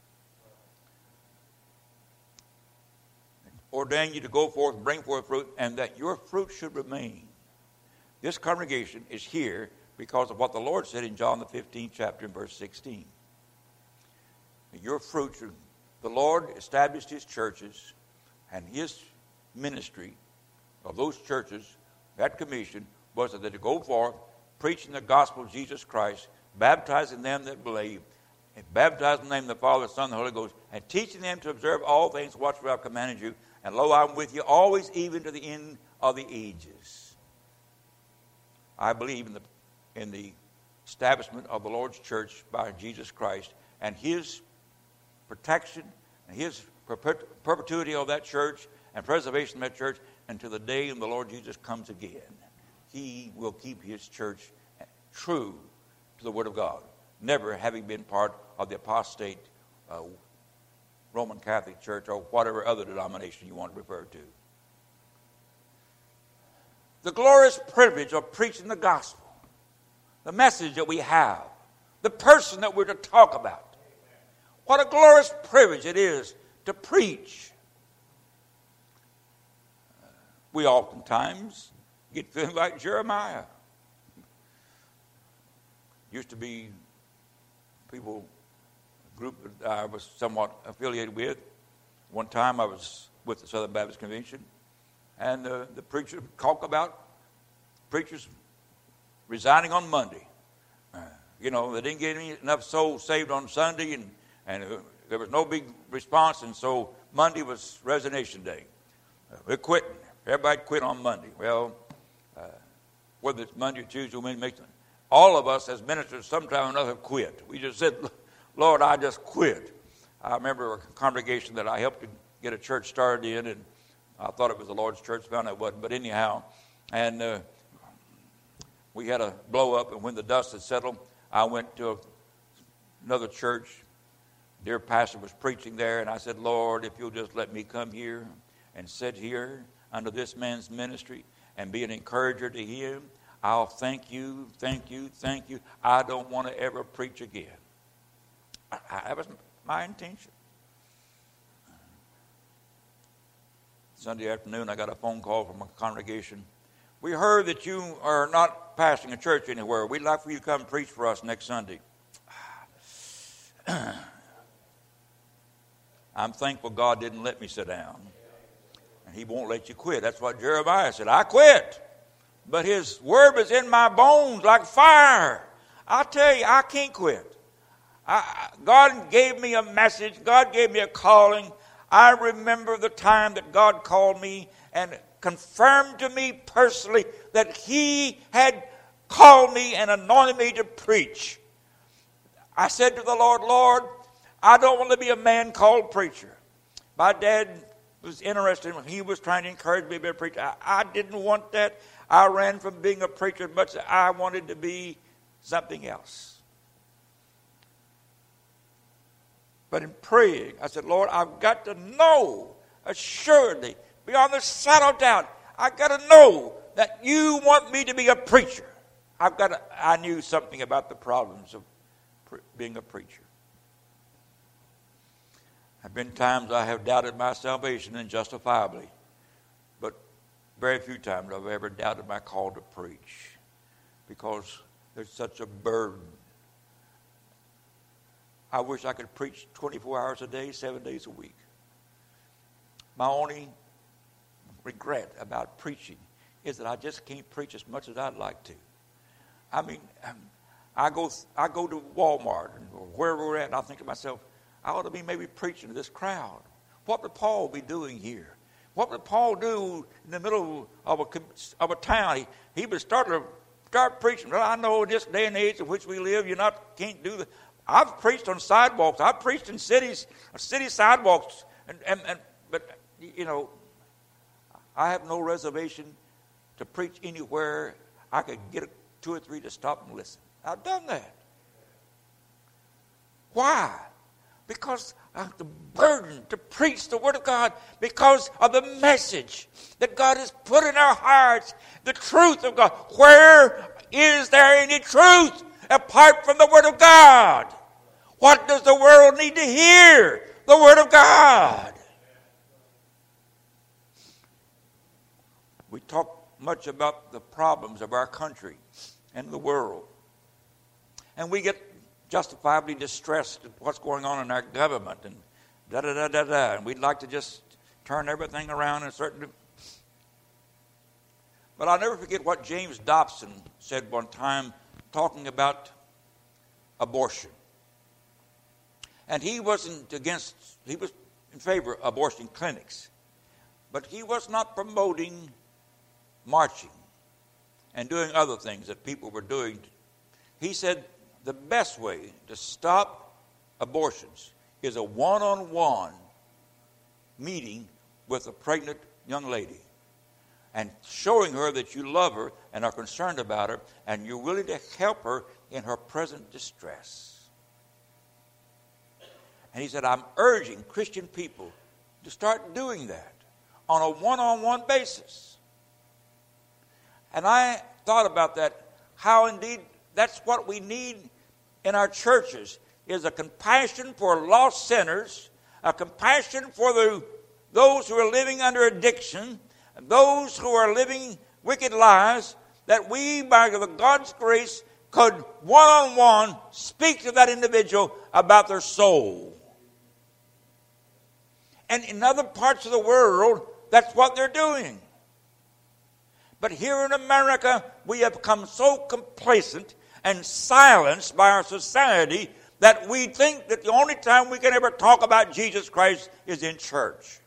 Ordain you to go forth and bring forth fruit, and that your fruit should remain. This congregation is here because of what the Lord said in John the fifteenth chapter and verse sixteen. Your fruit, the Lord established his churches, and his ministry of those churches, that commission, was that they to go forth, preaching the gospel of Jesus Christ, baptizing them that believe, and baptizing them in the Father, the Son, and the Holy Ghost, and teaching them to observe all things whatsoever I have commanded you. And lo, I'm with you always, even to the end of the ages. I believe in the in the establishment of the Lord's church by Jesus Christ, and his protection and his perpetuity of that church and preservation of that church until the day when the Lord Jesus comes again. He will keep his church true to the word of God, never having been part of the apostate uh, Roman Catholic Church or whatever other denomination you want to refer to. the glorious privilege of preaching the gospel, the message that we have, the person that we're to talk about. What a glorious privilege it is to preach. We oftentimes get feeling like Jeremiah. Used to be people, a group that I was somewhat affiliated with. One time I was with the Southern Baptist Convention, and uh, the preacher would talk about preachers resigning on Monday. Uh, you know, they didn't get any, enough souls saved on Sunday, and, and uh, there was no big response, and so Monday was resignation day. Uh, we're quitting. Everybody quit on Monday. Well, uh, whether it's Monday or Tuesday or Wednesday, all of us as ministers sometime or another quit. We just said, Lord, I just quit. I remember a congregation that I helped to get a church started in, and I thought it was the Lord's church, found it wasn't, but anyhow, and uh, we had a blow up, and when the dust had settled, I went to a, another church. Dear pastor was preaching there, and I said, Lord, if you'll just let me come here and sit here under this man's ministry and be an encourager to him, I'll thank you, thank you, thank you. I don't want to ever preach again. I, I, that was my intention. Sunday afternoon, I got a phone call from a congregation. We heard that you are not pastoring a church anywhere. We'd like for you to come preach for us next Sunday. I'm thankful God didn't let me sit down. And he won't let you quit. That's what Jeremiah said. I quit. But his word was in my bones like fire. I tell you, I can't quit. I, God gave me a message. God gave me a calling. I remember the time that God called me and confirmed to me personally that he had called me and anointed me to preach. I said to the Lord, Lord, I don't want to be a man called preacher. My dad was interested when he was trying to encourage me to be a preacher. I, I didn't want that. I ran from being a preacher as much as I wanted to be something else. But in praying, I said, Lord, I've got to know assuredly, beyond the shadow of doubt, I've got to know that you want me to be a preacher. I've got to, I knew something about the problems of pre- being a preacher. There have been times I have doubted my salvation unjustifiably, but very few times I've ever doubted my call to preach because there's such a burden. I wish I could preach twenty-four hours a day, seven days a week. My only regret about preaching is that I just can't preach as much as I'd like to. I mean, I go I go to Walmart or wherever we're at, and I think to myself, I ought to be maybe preaching to this crowd. What would Paul be doing here? What would Paul do in the middle of a, of a town? He, he would start to start preaching. Well, I know in this day and age in which we live, you not can't do that. I've preached on sidewalks. I've preached in cities, city sidewalks, and, and, and but you know, I have no reservation to preach anywhere. I could get two or three to stop and listen. I've done that. Why? Because of the burden to preach the Word of God, because of the message that God has put in our hearts, the truth of God. Where is there any truth apart from the Word of God? What does the world need to hear? The Word of God. We talk much about the problems of our country and the world. And we get justifiably distressed at what's going on in our government and da-da-da-da-da. And we'd like to just turn everything around in a certain... But I'll never forget what James Dobson said one time talking about abortion. And he wasn't against, he was in favor of abortion clinics. But he was not promoting marching and doing other things that people were doing. He said the best way to stop abortions is a one-on-one meeting with a pregnant young lady and showing her that you love her and are concerned about her and you're willing to help her in her present distress. And he said, I'm urging Christian people to start doing that on a one-on-one basis. And I thought about that, how indeed that's what we need in our churches, is a compassion for lost sinners, a compassion for the, those who are living under addiction, those who are living wicked lives, that we, by the God's grace, could one-on-one speak to that individual about their soul. And in other parts of the world, that's what they're doing. But here in America, we have become so complacent and silenced by our society that we think that the only time we can ever talk about Jesus Christ is in church.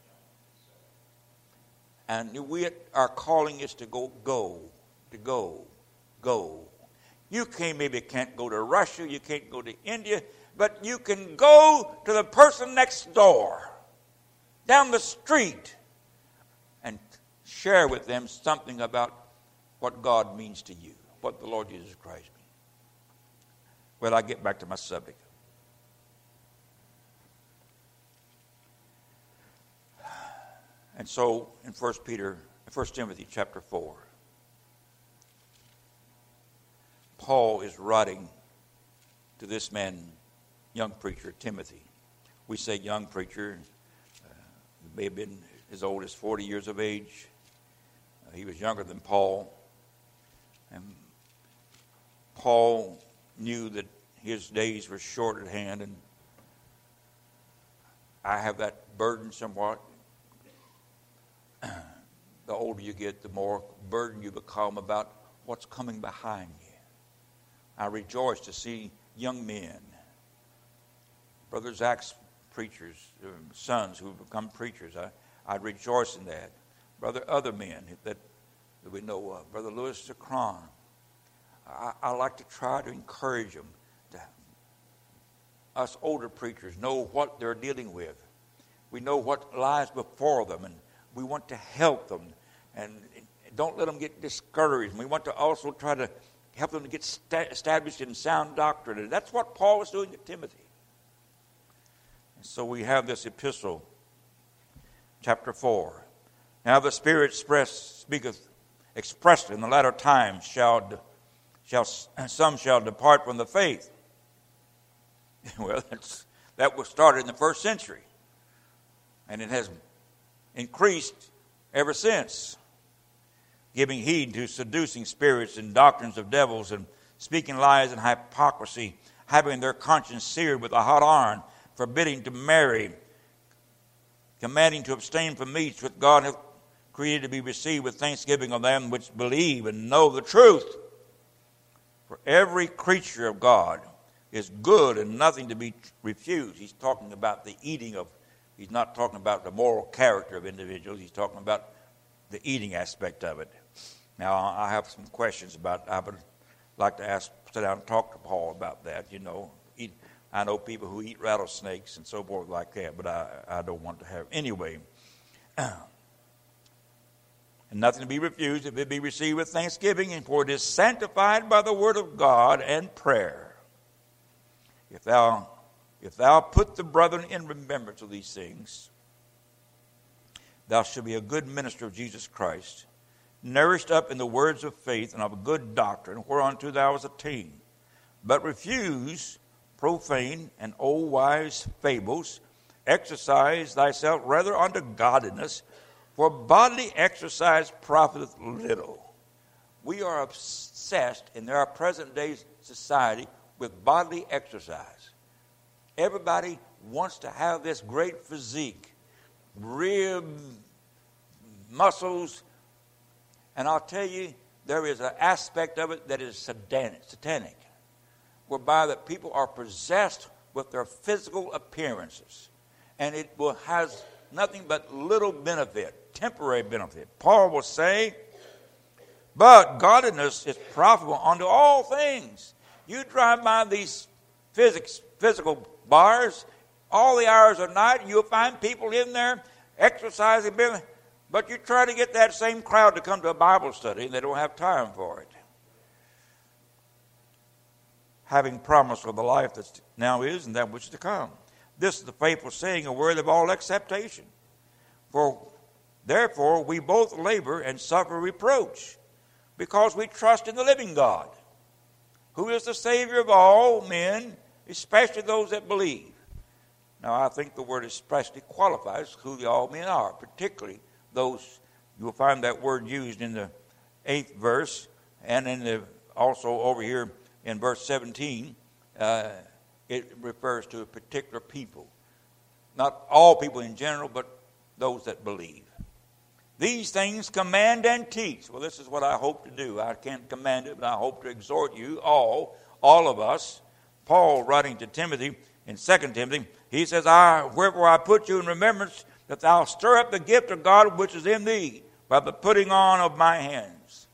And we, our calling is to go, go, to go, go. You can't, maybe can't go to Russia, you can't go to India, but you can go to the person next door, down the street, and share with them something about what God means to you, what the Lord Jesus Christ means. Well, I get back to my subject. And so in First Peter, First Timothy chapter four, Paul is writing to this man, young preacher, Timothy. We say young preacher, uh, may have been as old as forty years of age. Uh, he was younger than Paul. And Paul knew that his days were short at hand, and I have that burden somewhat. The older you get, the more burdened you become about what's coming behind you. I rejoice to see young men, Brother Zach's preachers, uh, sons who have become preachers. I, I rejoice in that. Brother, other men that, that we know of, Brother Louis Zacron. I, I like to try to encourage them, to, us older preachers, know what they're dealing with. We know what lies before them, and we want to help them, and don't let them get discouraged. We want to also try to help them to get sta- established in sound doctrine. And that's what Paul was doing to Timothy. And so we have this epistle, chapter four. Now the Spirit express, speaketh expressly in the latter times, shall, shall some shall depart from the faith. Well, that's, that was started in the first century, and it has increased ever since, giving heed to seducing spirits and doctrines of devils, and speaking lies and hypocrisy, having their conscience seared with a hot iron, forbidding to marry, commanding to abstain from meats which God hath created to be received with thanksgiving of them which believe and know the truth. For every creature of God is good and nothing to be refused. He's talking about the eating of He's not talking about the moral character of individuals. He's talking about the eating aspect of it. Now, I have some questions about, I would like to ask, sit down and talk to Paul about that. You know, eat, I know people who eat rattlesnakes and so forth like that, but I, I don't want to have, anyway. And nothing to be refused if it be received with thanksgiving, and for it is sanctified by the word of God and prayer. If thou If thou put the brethren in remembrance of these things, thou shalt be a good minister of Jesus Christ, nourished up in the words of faith and of a good doctrine, whereunto thou hast attained. But refuse profane and old wives' fables. Exercise thyself rather unto godliness, for bodily exercise profiteth little. We are obsessed in our present day society with bodily exercise. Everybody wants to have this great physique, rib, muscles. And I'll tell you, there is an aspect of it that is satanic, whereby that people are possessed with their physical appearances. And it will has nothing but little benefit, temporary benefit. Paul will say, but godliness is profitable unto all things. You drive by these physics, physical bars all the hours of night, and you'll find people in there exercising, but you try to get that same crowd to come to a Bible study, and they don't have time for it. Having promise of the life that now is and that which is to come. This is the faithful saying, a word of all acceptation. For therefore we both labor and suffer reproach. because we trust in the living God, who is the Savior of all men, especially those that believe. Now, I think the word especially qualifies who the all men are, particularly those. You'll find that word used in the eighth verse and in the also over here in verse seventeen. Uh, it refers to a particular people. Not all people in general, but those that believe. These things command and teach. Well, this is what I hope to do. I can't command it, but I hope to exhort you all, all of us. Paul, writing to Timothy in Second Timothy, he says, I, wherefore I put you in remembrance that thou stir up the gift of God which is in thee by the putting on of my hands.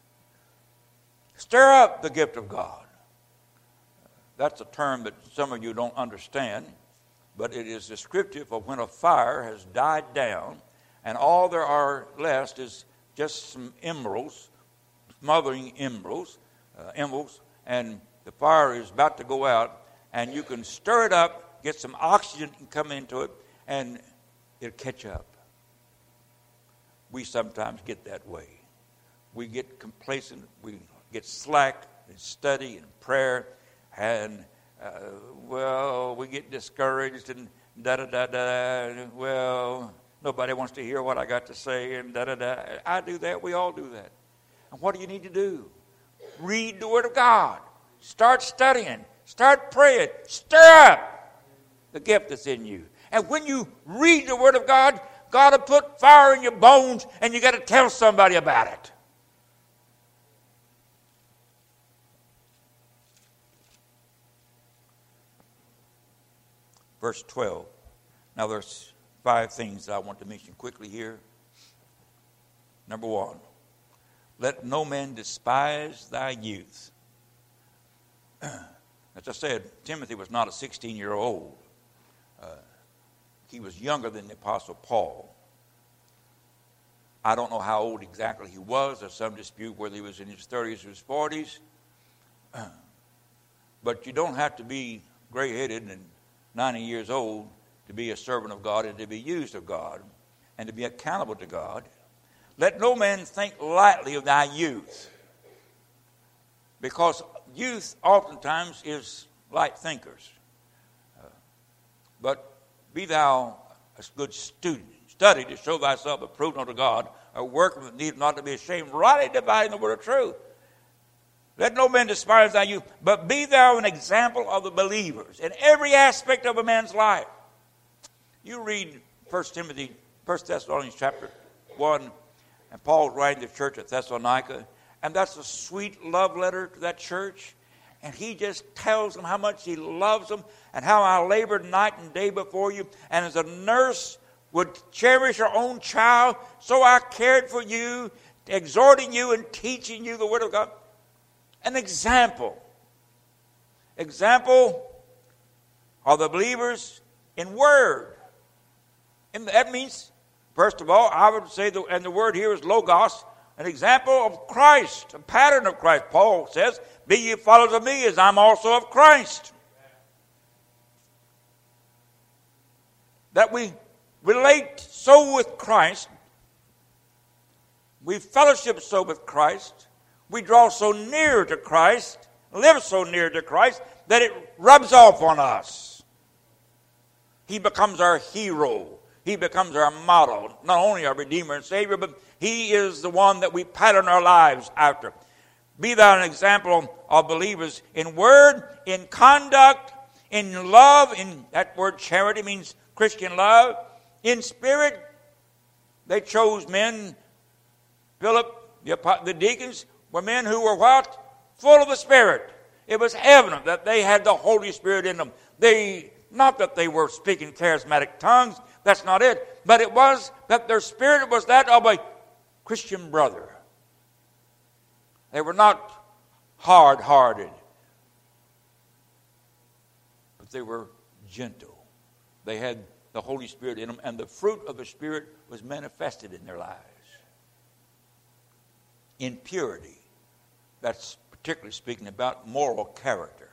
Stir up the gift of God. That's a term that some of you don't understand, but it is descriptive of when a fire has died down and all there are left is just some embers, smothering embers, uh, embers, and the fire is about to go out, and you can stir it up, get some oxygen can come into it, and it'll catch up. We sometimes get that way. We get complacent, we get slack in study and prayer, and, uh, well, we get discouraged, and da-da-da-da, well, nobody wants to hear what I got to say, and da-da-da. I do that. We all do that. And what do you need to do? Read the Word of God. Start studying. Start praying. Stir up the gift that's in you. And when you read the Word of God, God will put fire in your bones, and you got to tell somebody about it. Verse twelve. Now there's five things that I want to mention quickly here. Number one, let no man despise thy youth. As I said, Timothy was not a sixteen-year-old. Uh, he was younger than the Apostle Paul. I don't know how old exactly he was. There's some dispute whether he was in his thirties or his forties. But you don't have to be gray-headed and ninety years old to be a servant of God and to be used of God and to be accountable to God. Let no man think lightly of thy youth, because youth oftentimes is light thinkers. Uh, but be thou a good student. Study to show thyself approved unto God, a workman that needeth not to be ashamed, rightly dividing the word of truth. Let no man despise thy youth, but be thou an example of the believers in every aspect of a man's life. You read First Timothy, First Thessalonians chapter one, and Paul's writing to the church at Thessalonica, and that's a sweet love letter to that church. And he just tells them how much he loves them and how I labored night and day before you. And as a nurse would cherish her own child, so I cared for you, exhorting you and teaching you the Word of God. An example. Example of the believers in word. And that means, first of all, I would say, the, and the word here is logos, an example of Christ, a pattern of Christ. Paul says, be ye followers of me as I'm also of Christ. That we relate so with Christ, we fellowship so with Christ, we draw so near to Christ, live so near to Christ, that it rubs off on us. He becomes our hero. He becomes our model, not only our Redeemer and Savior, but He is the one that we pattern our lives after. Be thou an example of believers in word, in conduct, in love. In that word charity means Christian love. In spirit, they chose men. Philip, the, the deacons, were men who were what? Full of the Spirit. It was evident that they had the Holy Spirit in them. They, not that they were speaking charismatic tongues. That's not it. But it was that their spirit was that of a Christian brother. They were not hard-hearted, but they were gentle. They had the Holy Spirit in them, and the fruit of the Spirit was manifested in their lives. In purity, that's particularly speaking about moral character.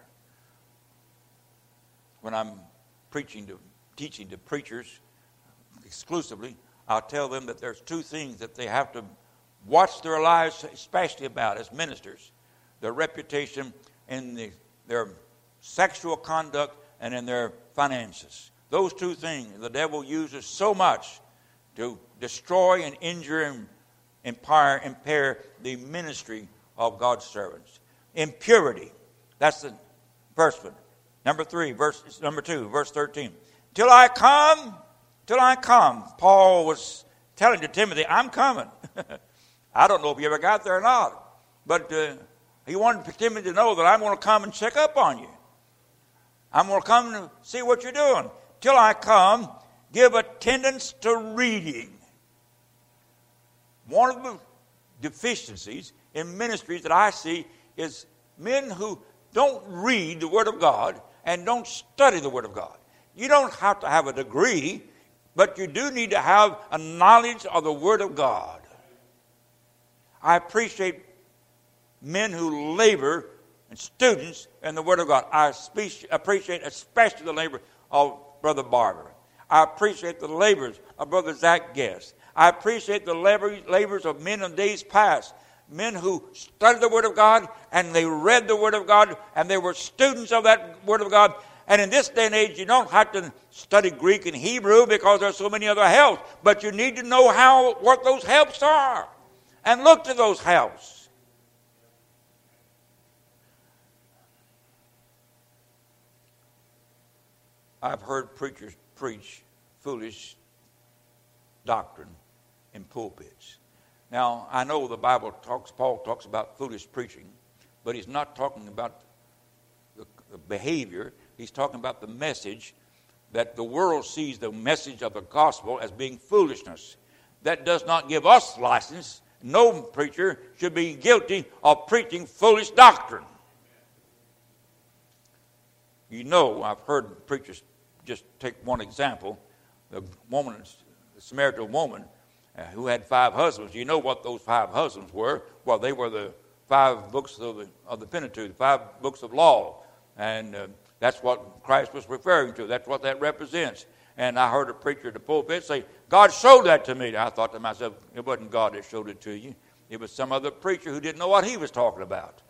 When I'm preaching to, teaching to preachers exclusively, I'll tell them that there's two things that they have to watch their lives, especially about as ministers, their reputation in the, their sexual conduct and in their finances. Those two things the devil uses so much to destroy and injure and impair, impair the ministry of God's servants. Impurity. That's the first one. Number three, verse number two, verse thirteen. Till I come, till I come. Paul was telling to Timothy, I'm coming. I don't know if you ever got there or not, but uh, he wanted Timothy to know that I'm going to come and check up on you. I'm going to come and see what you're doing. Till I come, give attendance to reading. One of the deficiencies in ministries that I see is men who don't read the Word of God and don't study the Word of God. You don't have to have a degree, but you do need to have a knowledge of the Word of God. I appreciate men who labor and students in the Word of God. I appreciate especially the labor of Brother Barber. I appreciate the labors of Brother Zach Guest. I appreciate the labors of men in days past. Men who studied the Word of God and they read the Word of God and they were students of that Word of God. And in this day and age, you don't have to study Greek and Hebrew because there are so many other helps. But you need to know how what those helps are and look to those helps. I've heard preachers preach foolish doctrine in pulpits. Now, I know the Bible talks, Paul talks about foolish preaching, but he's not talking about the, the behavior. He's talking about the message that the world sees the message of the gospel as being foolishness. That does not give us license. No preacher should be guilty of preaching foolish doctrine. You know, I've heard preachers, just take one example, the woman, the Samaritan woman, uh, who had five husbands. You know what those five husbands were? Well, they were the five books of the, of the Pentateuch, the five books of law. And uh, that's what Christ was referring to. That's what that represents. And I heard a preacher at the pulpit say, God showed that to me. I thought to myself, it wasn't God that showed it to you. It was some other preacher who didn't know what he was talking about.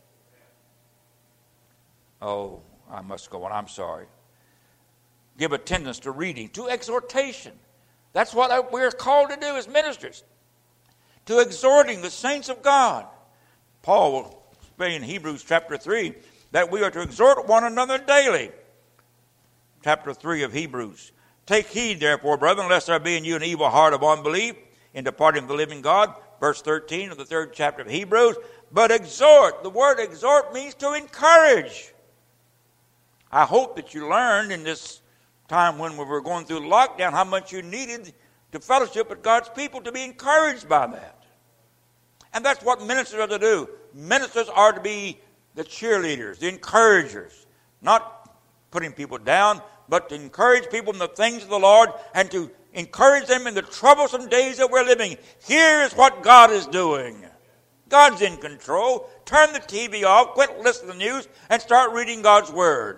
Oh, I must go on. I'm sorry. Give attendance to reading, to exhortation. That's what we're called to do as ministers. To exhorting the saints of God. Paul will say in Hebrews chapter three that we are to exhort one another daily. Chapter three of Hebrews. Take heed, therefore, brethren, lest there be in you an evil heart of unbelief in departing from the living God. Verse thirteen of the third chapter of Hebrews. But exhort. The word exhort means to encourage. I hope that you learned in this time when we were going through lockdown how much you needed to fellowship with God's people, to be encouraged by that. And that's what ministers are to do. Ministers are to be the cheerleaders, the encouragers, not putting people down, but to encourage people in the things of the Lord and to encourage them in the troublesome days that we're living. Here is what God is doing. God's in control. Turn the T V off, quit listening to the news, and start reading God's Word.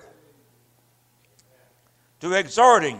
To exhorting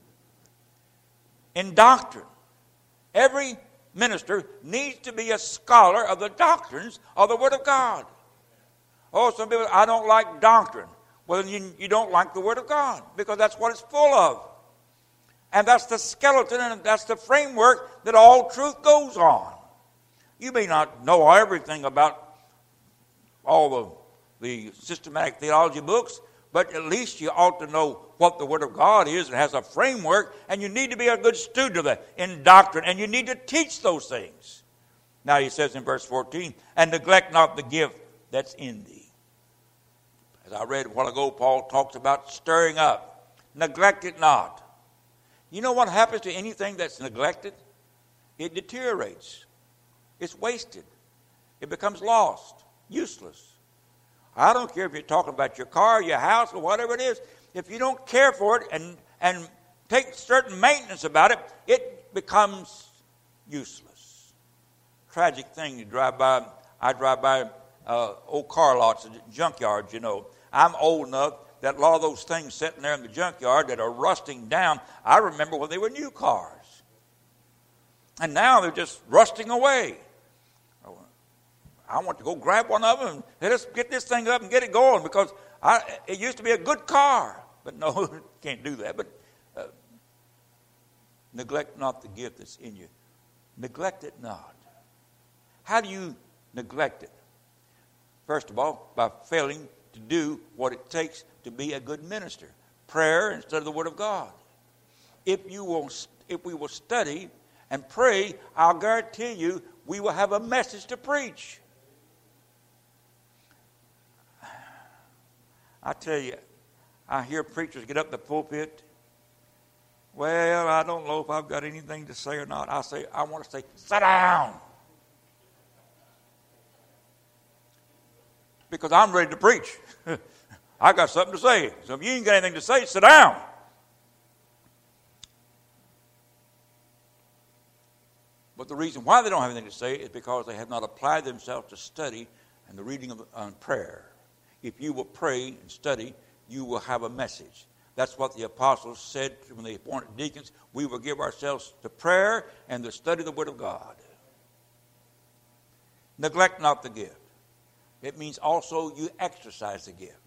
in doctrine. Every minister needs to be a scholar of the doctrines of the Word of God. Oh, some people, I don't like doctrine. Well, then you, you don't like the Word of God because that's what it's full of. And that's the skeleton and that's the framework that all truth goes on. You may not know everything about all the, the systematic theology books, but at least you ought to know what the Word of God is. It has a framework, and you need to be a good student of that in doctrine, and you need to teach those things. Now he says in verse fourteen, and neglect not the gift that's in thee. As I read a while ago, Paul talks about stirring up. Neglect it not. You know what happens to anything that's neglected? It deteriorates. It's wasted. It becomes lost, useless. I don't care if you're talking about your car, your house, or whatever it is. If you don't care for it and, and take certain maintenance about it, it becomes useless. Tragic thing, you drive by, I drive by uh, old car lots, junkyards, you know. I'm old enough that a lot of those things sitting there in the junkyard that are rusting down, I remember when they were new cars. And now they're just rusting away. I want to go grab one of them and let us get this thing up and get it going because I, it used to be a good car. But no, can't do that. But uh, neglect not the gift that's in you. Neglect it not. How do you neglect it? First of all, by failing to do what it takes to be a good minister. Prayer instead of the Word of God. If you will, if we will study and pray, I'll guarantee you we will have a message to preach. I tell you, I hear preachers get up the pulpit. Well, I don't know if I've got anything to say or not. I say, I want to say, sit down. Because I'm ready to preach. I got something to say. So if you ain't got anything to say, sit down. But the reason why they don't have anything to say is because they have not applied themselves to study and the reading of uh, prayer. If you will pray and study, you will have a message. That's what the apostles said when they appointed deacons. We will give ourselves to prayer and to study the Word of God. Neglect not the gift. It means also you exercise the gift.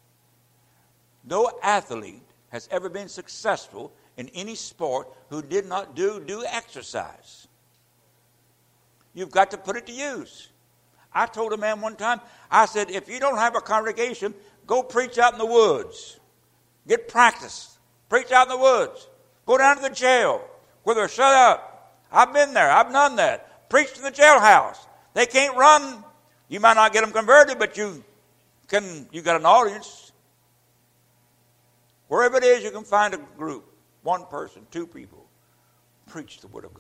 No athlete has ever been successful in any sport who did not do due exercise. You've got to put it to use. I told a man one time, I said, if you don't have a congregation, go preach out in the woods. Get practice. Preach out in the woods. Go down to the jail where they're shut up. I've been there. I've done that. Preach to the jailhouse. They can't run. You might not get them converted, but you can. You got an audience. Wherever it is, you can find a group. One person, two people. Preach the Word of God.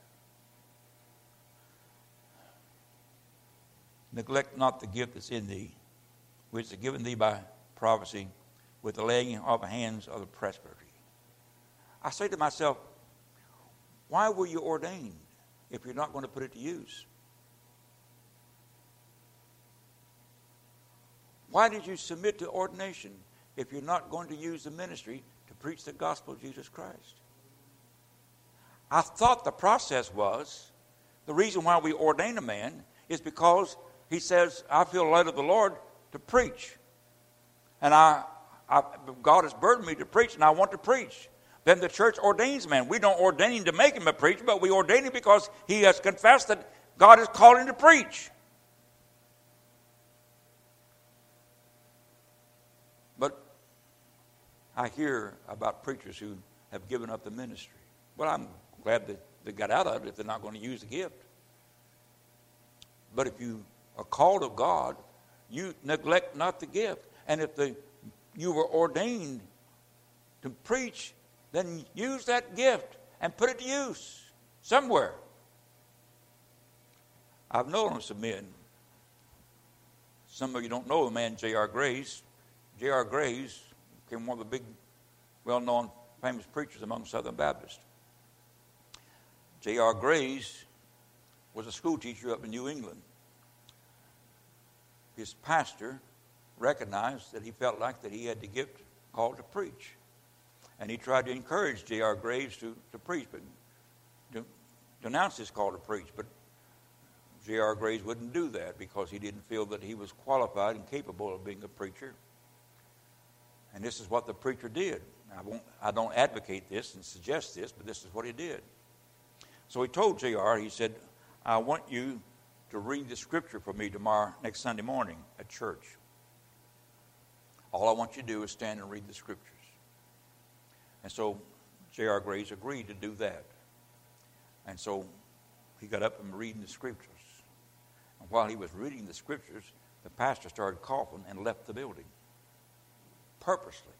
Neglect not the gift that's in thee, which is given thee by prophecy, with the laying of hands of the presbytery. I say to myself, why were you ordained if you're not going to put it to use? Why did you submit to ordination if you're not going to use the ministry to preach the gospel of Jesus Christ? I thought the process was, the reason why we ordain a man is because he says, I feel led of the Lord to preach. And I, I, God has burdened me to preach, and I want to preach. Then the church ordains man. We don't ordain him to make him a preacher, but we ordain him because he has confessed that God has called him to preach. But I hear about preachers who have given up the ministry. Well, I'm glad that they got out of it if they're not going to use the gift. But if you are called of God, you neglect not the gift. And if the, you were ordained to preach, then use that gift and put it to use somewhere. I've known some men. Some of you don't know the man J R Graves. J R Graves became one of the big, well-known, famous preachers among Southern Baptists. J R Graves was a school teacher up in New England. His pastor recognized that he felt like that he had the gift called to preach. And he tried to encourage J R Graves to, to preach, but to, to announce his call to preach. But J R Graves wouldn't do that because he didn't feel that he was qualified and capable of being a preacher. And this is what the preacher did. I won't, I don't advocate this and suggest this, but this is what he did. So he told J R, he said, I want you to read the scripture for me tomorrow, next Sunday morning at church. All I want you to do is stand and read the scriptures. And so J R Graves agreed to do that. And so he got up and reading the scriptures. And while he was reading the scriptures, the pastor started coughing and left the building. Purposely.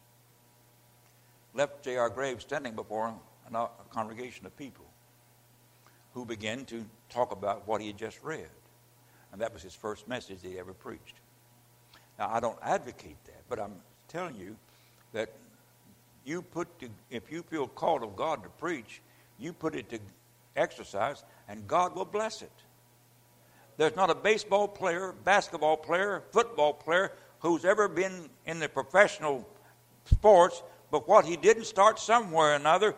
Left J R Graves standing before a congregation of people who began to talk about what he had just read. And that was his first message he ever preached. Now, I don't advocate that, but I'm telling you that you put to, if you feel called of God to preach, you put it to exercise, and God will bless it. There's not a baseball player, basketball player, football player who's ever been in the professional sports, but what he didn't start somewhere or another,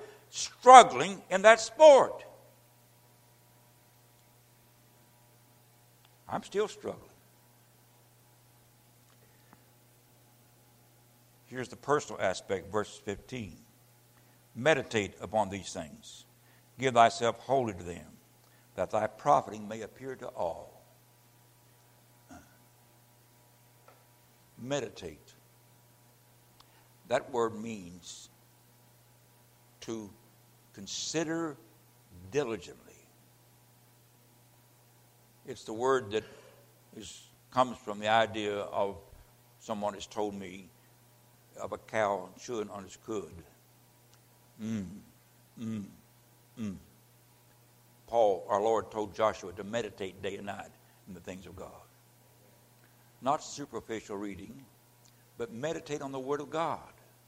struggling in that sport. I'm still struggling. Here's the personal aspect, verse fifteen. Meditate upon these things. Give thyself wholly to them, that thy profiting may appear to all. Meditate. That word means to consider diligently. It's the word that is, comes from the idea of, someone has told me, of a cow chewing on its cud. Mm, mm, mm. Paul, our Lord, told Joshua to meditate day and night in the things of God. Not superficial reading, but meditate on the Word of God.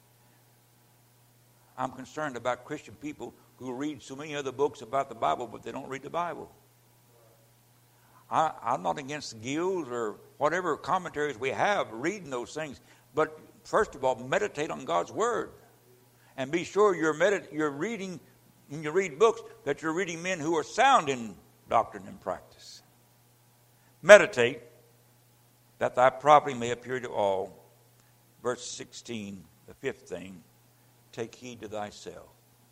I'm concerned about Christian people who read so many other books about the Bible, but they don't read the Bible. I, I'm not against guilds or whatever commentaries we have reading those things, but first of all, meditate on God's Word. And be sure you're, medit- you're reading, when you read books, that you're reading men who are sound in doctrine and practice. Meditate, that thy property may appear to all. Verse sixteen, the fifth thing, take heed to thyself.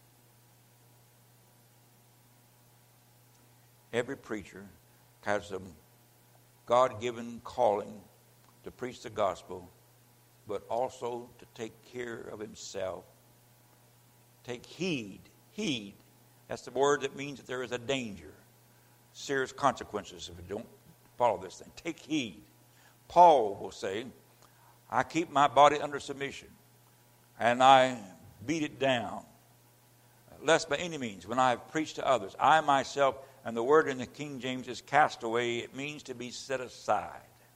Every preacher has a God-given calling to preach the gospel, but also to take care of himself. Take heed. Heed. That's the word that means that there is a danger. Serious consequences if you don't follow this thing. Take heed. Paul will say, I keep my body under submission, and I beat it down, lest by any means, when I have preached to others, I myself, and the word in the King James is cast away, it means to be set aside.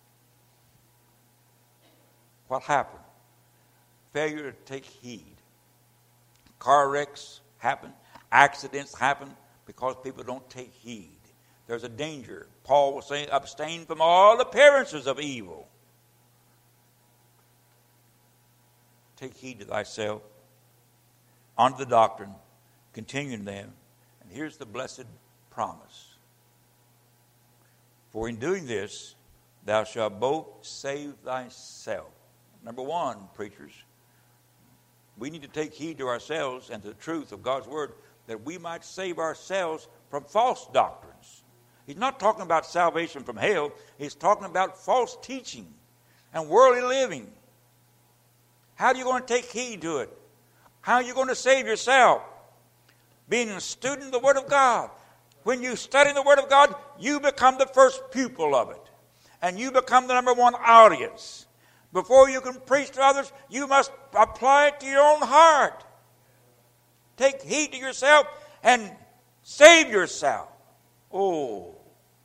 What happened? Failure to take heed. Car wrecks happen. Accidents happen because people don't take heed. There's a danger. Paul was saying, abstain from all appearances of evil. Take heed to thyself. Unto the doctrine. Continue in them. And here's the blessed promise. For in doing this, thou shalt both save thyself. Number one, preachers, we need to take heed to ourselves and to the truth of God's word, that we might save ourselves from false doctrines. He's not talking about salvation from hell. He's talking about false teaching and worldly living. How are you going to take heed to it? How are you going to save yourself? Being a student of the Word of God. When you study the Word of God, you become the first pupil of it. And you become the number one audience. Before you can preach to others, you must apply it to your own heart. Take heed to yourself and save yourself. Oh.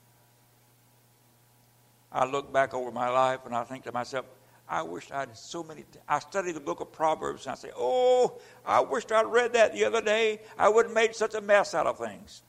I look back over my life and I think to myself, I wish I'd so many. T- I study the book of Proverbs and I say, oh, I wished I'd read that the other day. I wouldn't have made such a mess out of things.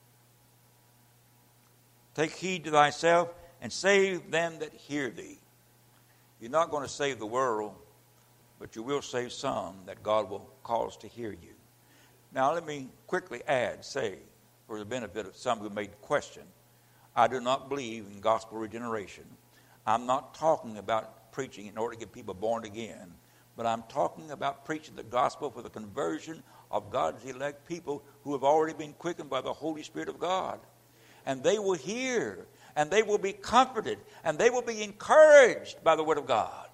Take heed to thyself and save them that hear thee. You're not going to save the world, but you will save some that God will cause to hear you. Now, let me quickly add, say, for the benefit of some who may question, I do not believe in gospel regeneration. I'm not talking about preaching in order to get people born again, but I'm talking about preaching the gospel for the conversion of God's elect people who have already been quickened by the Holy Spirit of God. And they will hear, and they will be comforted, and they will be encouraged by the Word of God.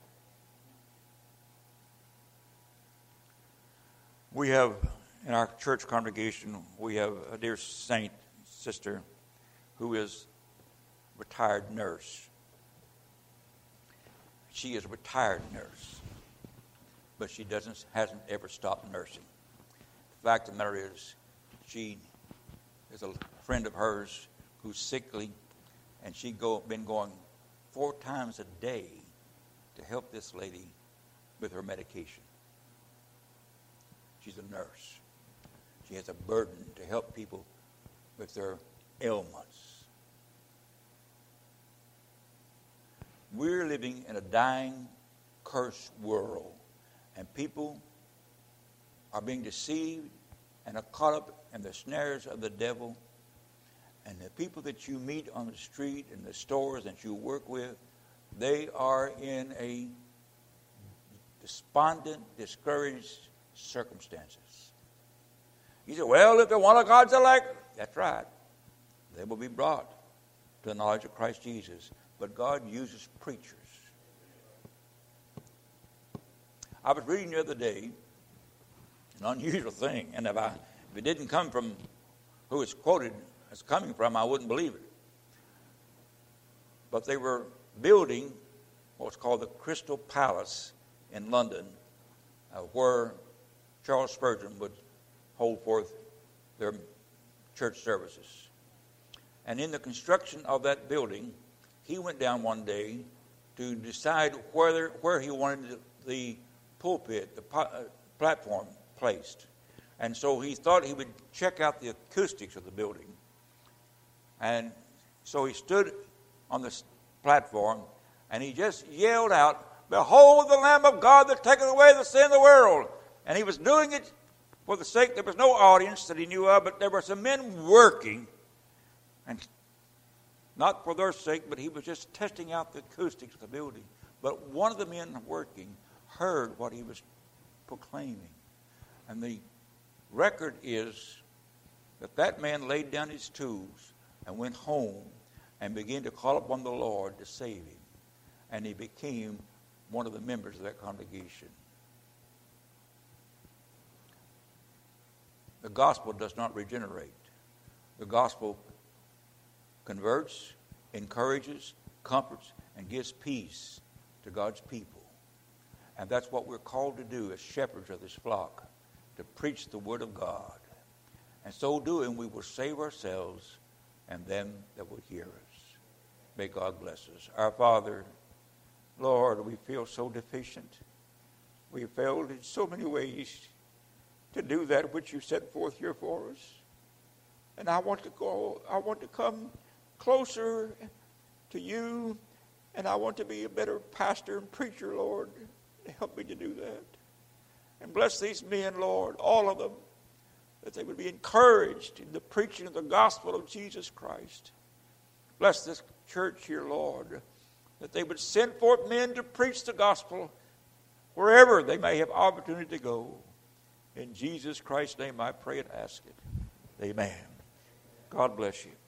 We have, in our church congregation, we have a dear saint sister who is a retired nurse. She is a retired nurse, but she doesn't hasn't ever stopped nursing. The fact of the matter is, she is a friend of hers who's sickly, and she's go, been going four times a day to help this lady with her medication. She's a nurse. She has a burden to help people with their ailments. We're living in a dying, cursed world, and people are being deceived and are caught up in the snares of the devil. And the people that you meet on the street and the stores that you work with, they are in a despondent, discouraged circumstances. You say, well, if they're one of God's elect, that's right. They will be brought to the knowledge of Christ Jesus. But God uses preachers. I was reading the other day an unusual thing, and if, I, if it didn't come from who it's quoted as coming from, I wouldn't believe it. But they were building what's called the Crystal Palace in London, uh, where Charles Spurgeon would hold forth their church services. And in the construction of that building, he went down one day to decide whether where he wanted the pulpit, the po- uh, platform placed. And so he thought he would check out the acoustics of the building. And so he stood on the platform and he just yelled out, "Behold the Lamb of God that taketh away the sin of the world." And he was doing it for the sake, there was no audience that he knew of, but there were some men working, and not for their sake, but he was just testing out the acoustics of the building. But one of the men working heard what he was proclaiming. And the record is that that man laid down his tools and went home and began to call upon the Lord to save him. And he became one of the members of that congregation. The gospel does not regenerate. The gospel converts, encourages, comforts, and gives peace to God's people. And that's what we're called to do as shepherds of this flock, to preach the word of God. And so doing, we will save ourselves and them that will hear us. May God bless us. Our Father, Lord, we feel so deficient. We have failed in so many ways to do that which you set forth here for us. And I want to go, I want to come closer to you, and I want to be a better pastor and preacher, Lord. Help me to do that. And bless these men, Lord, all of them, that they would be encouraged in the preaching of the gospel of Jesus Christ. Bless this church here, Lord, that they would send forth men to preach the gospel wherever they may have opportunity to go. In Jesus Christ's name I pray and ask it. Amen. God bless you.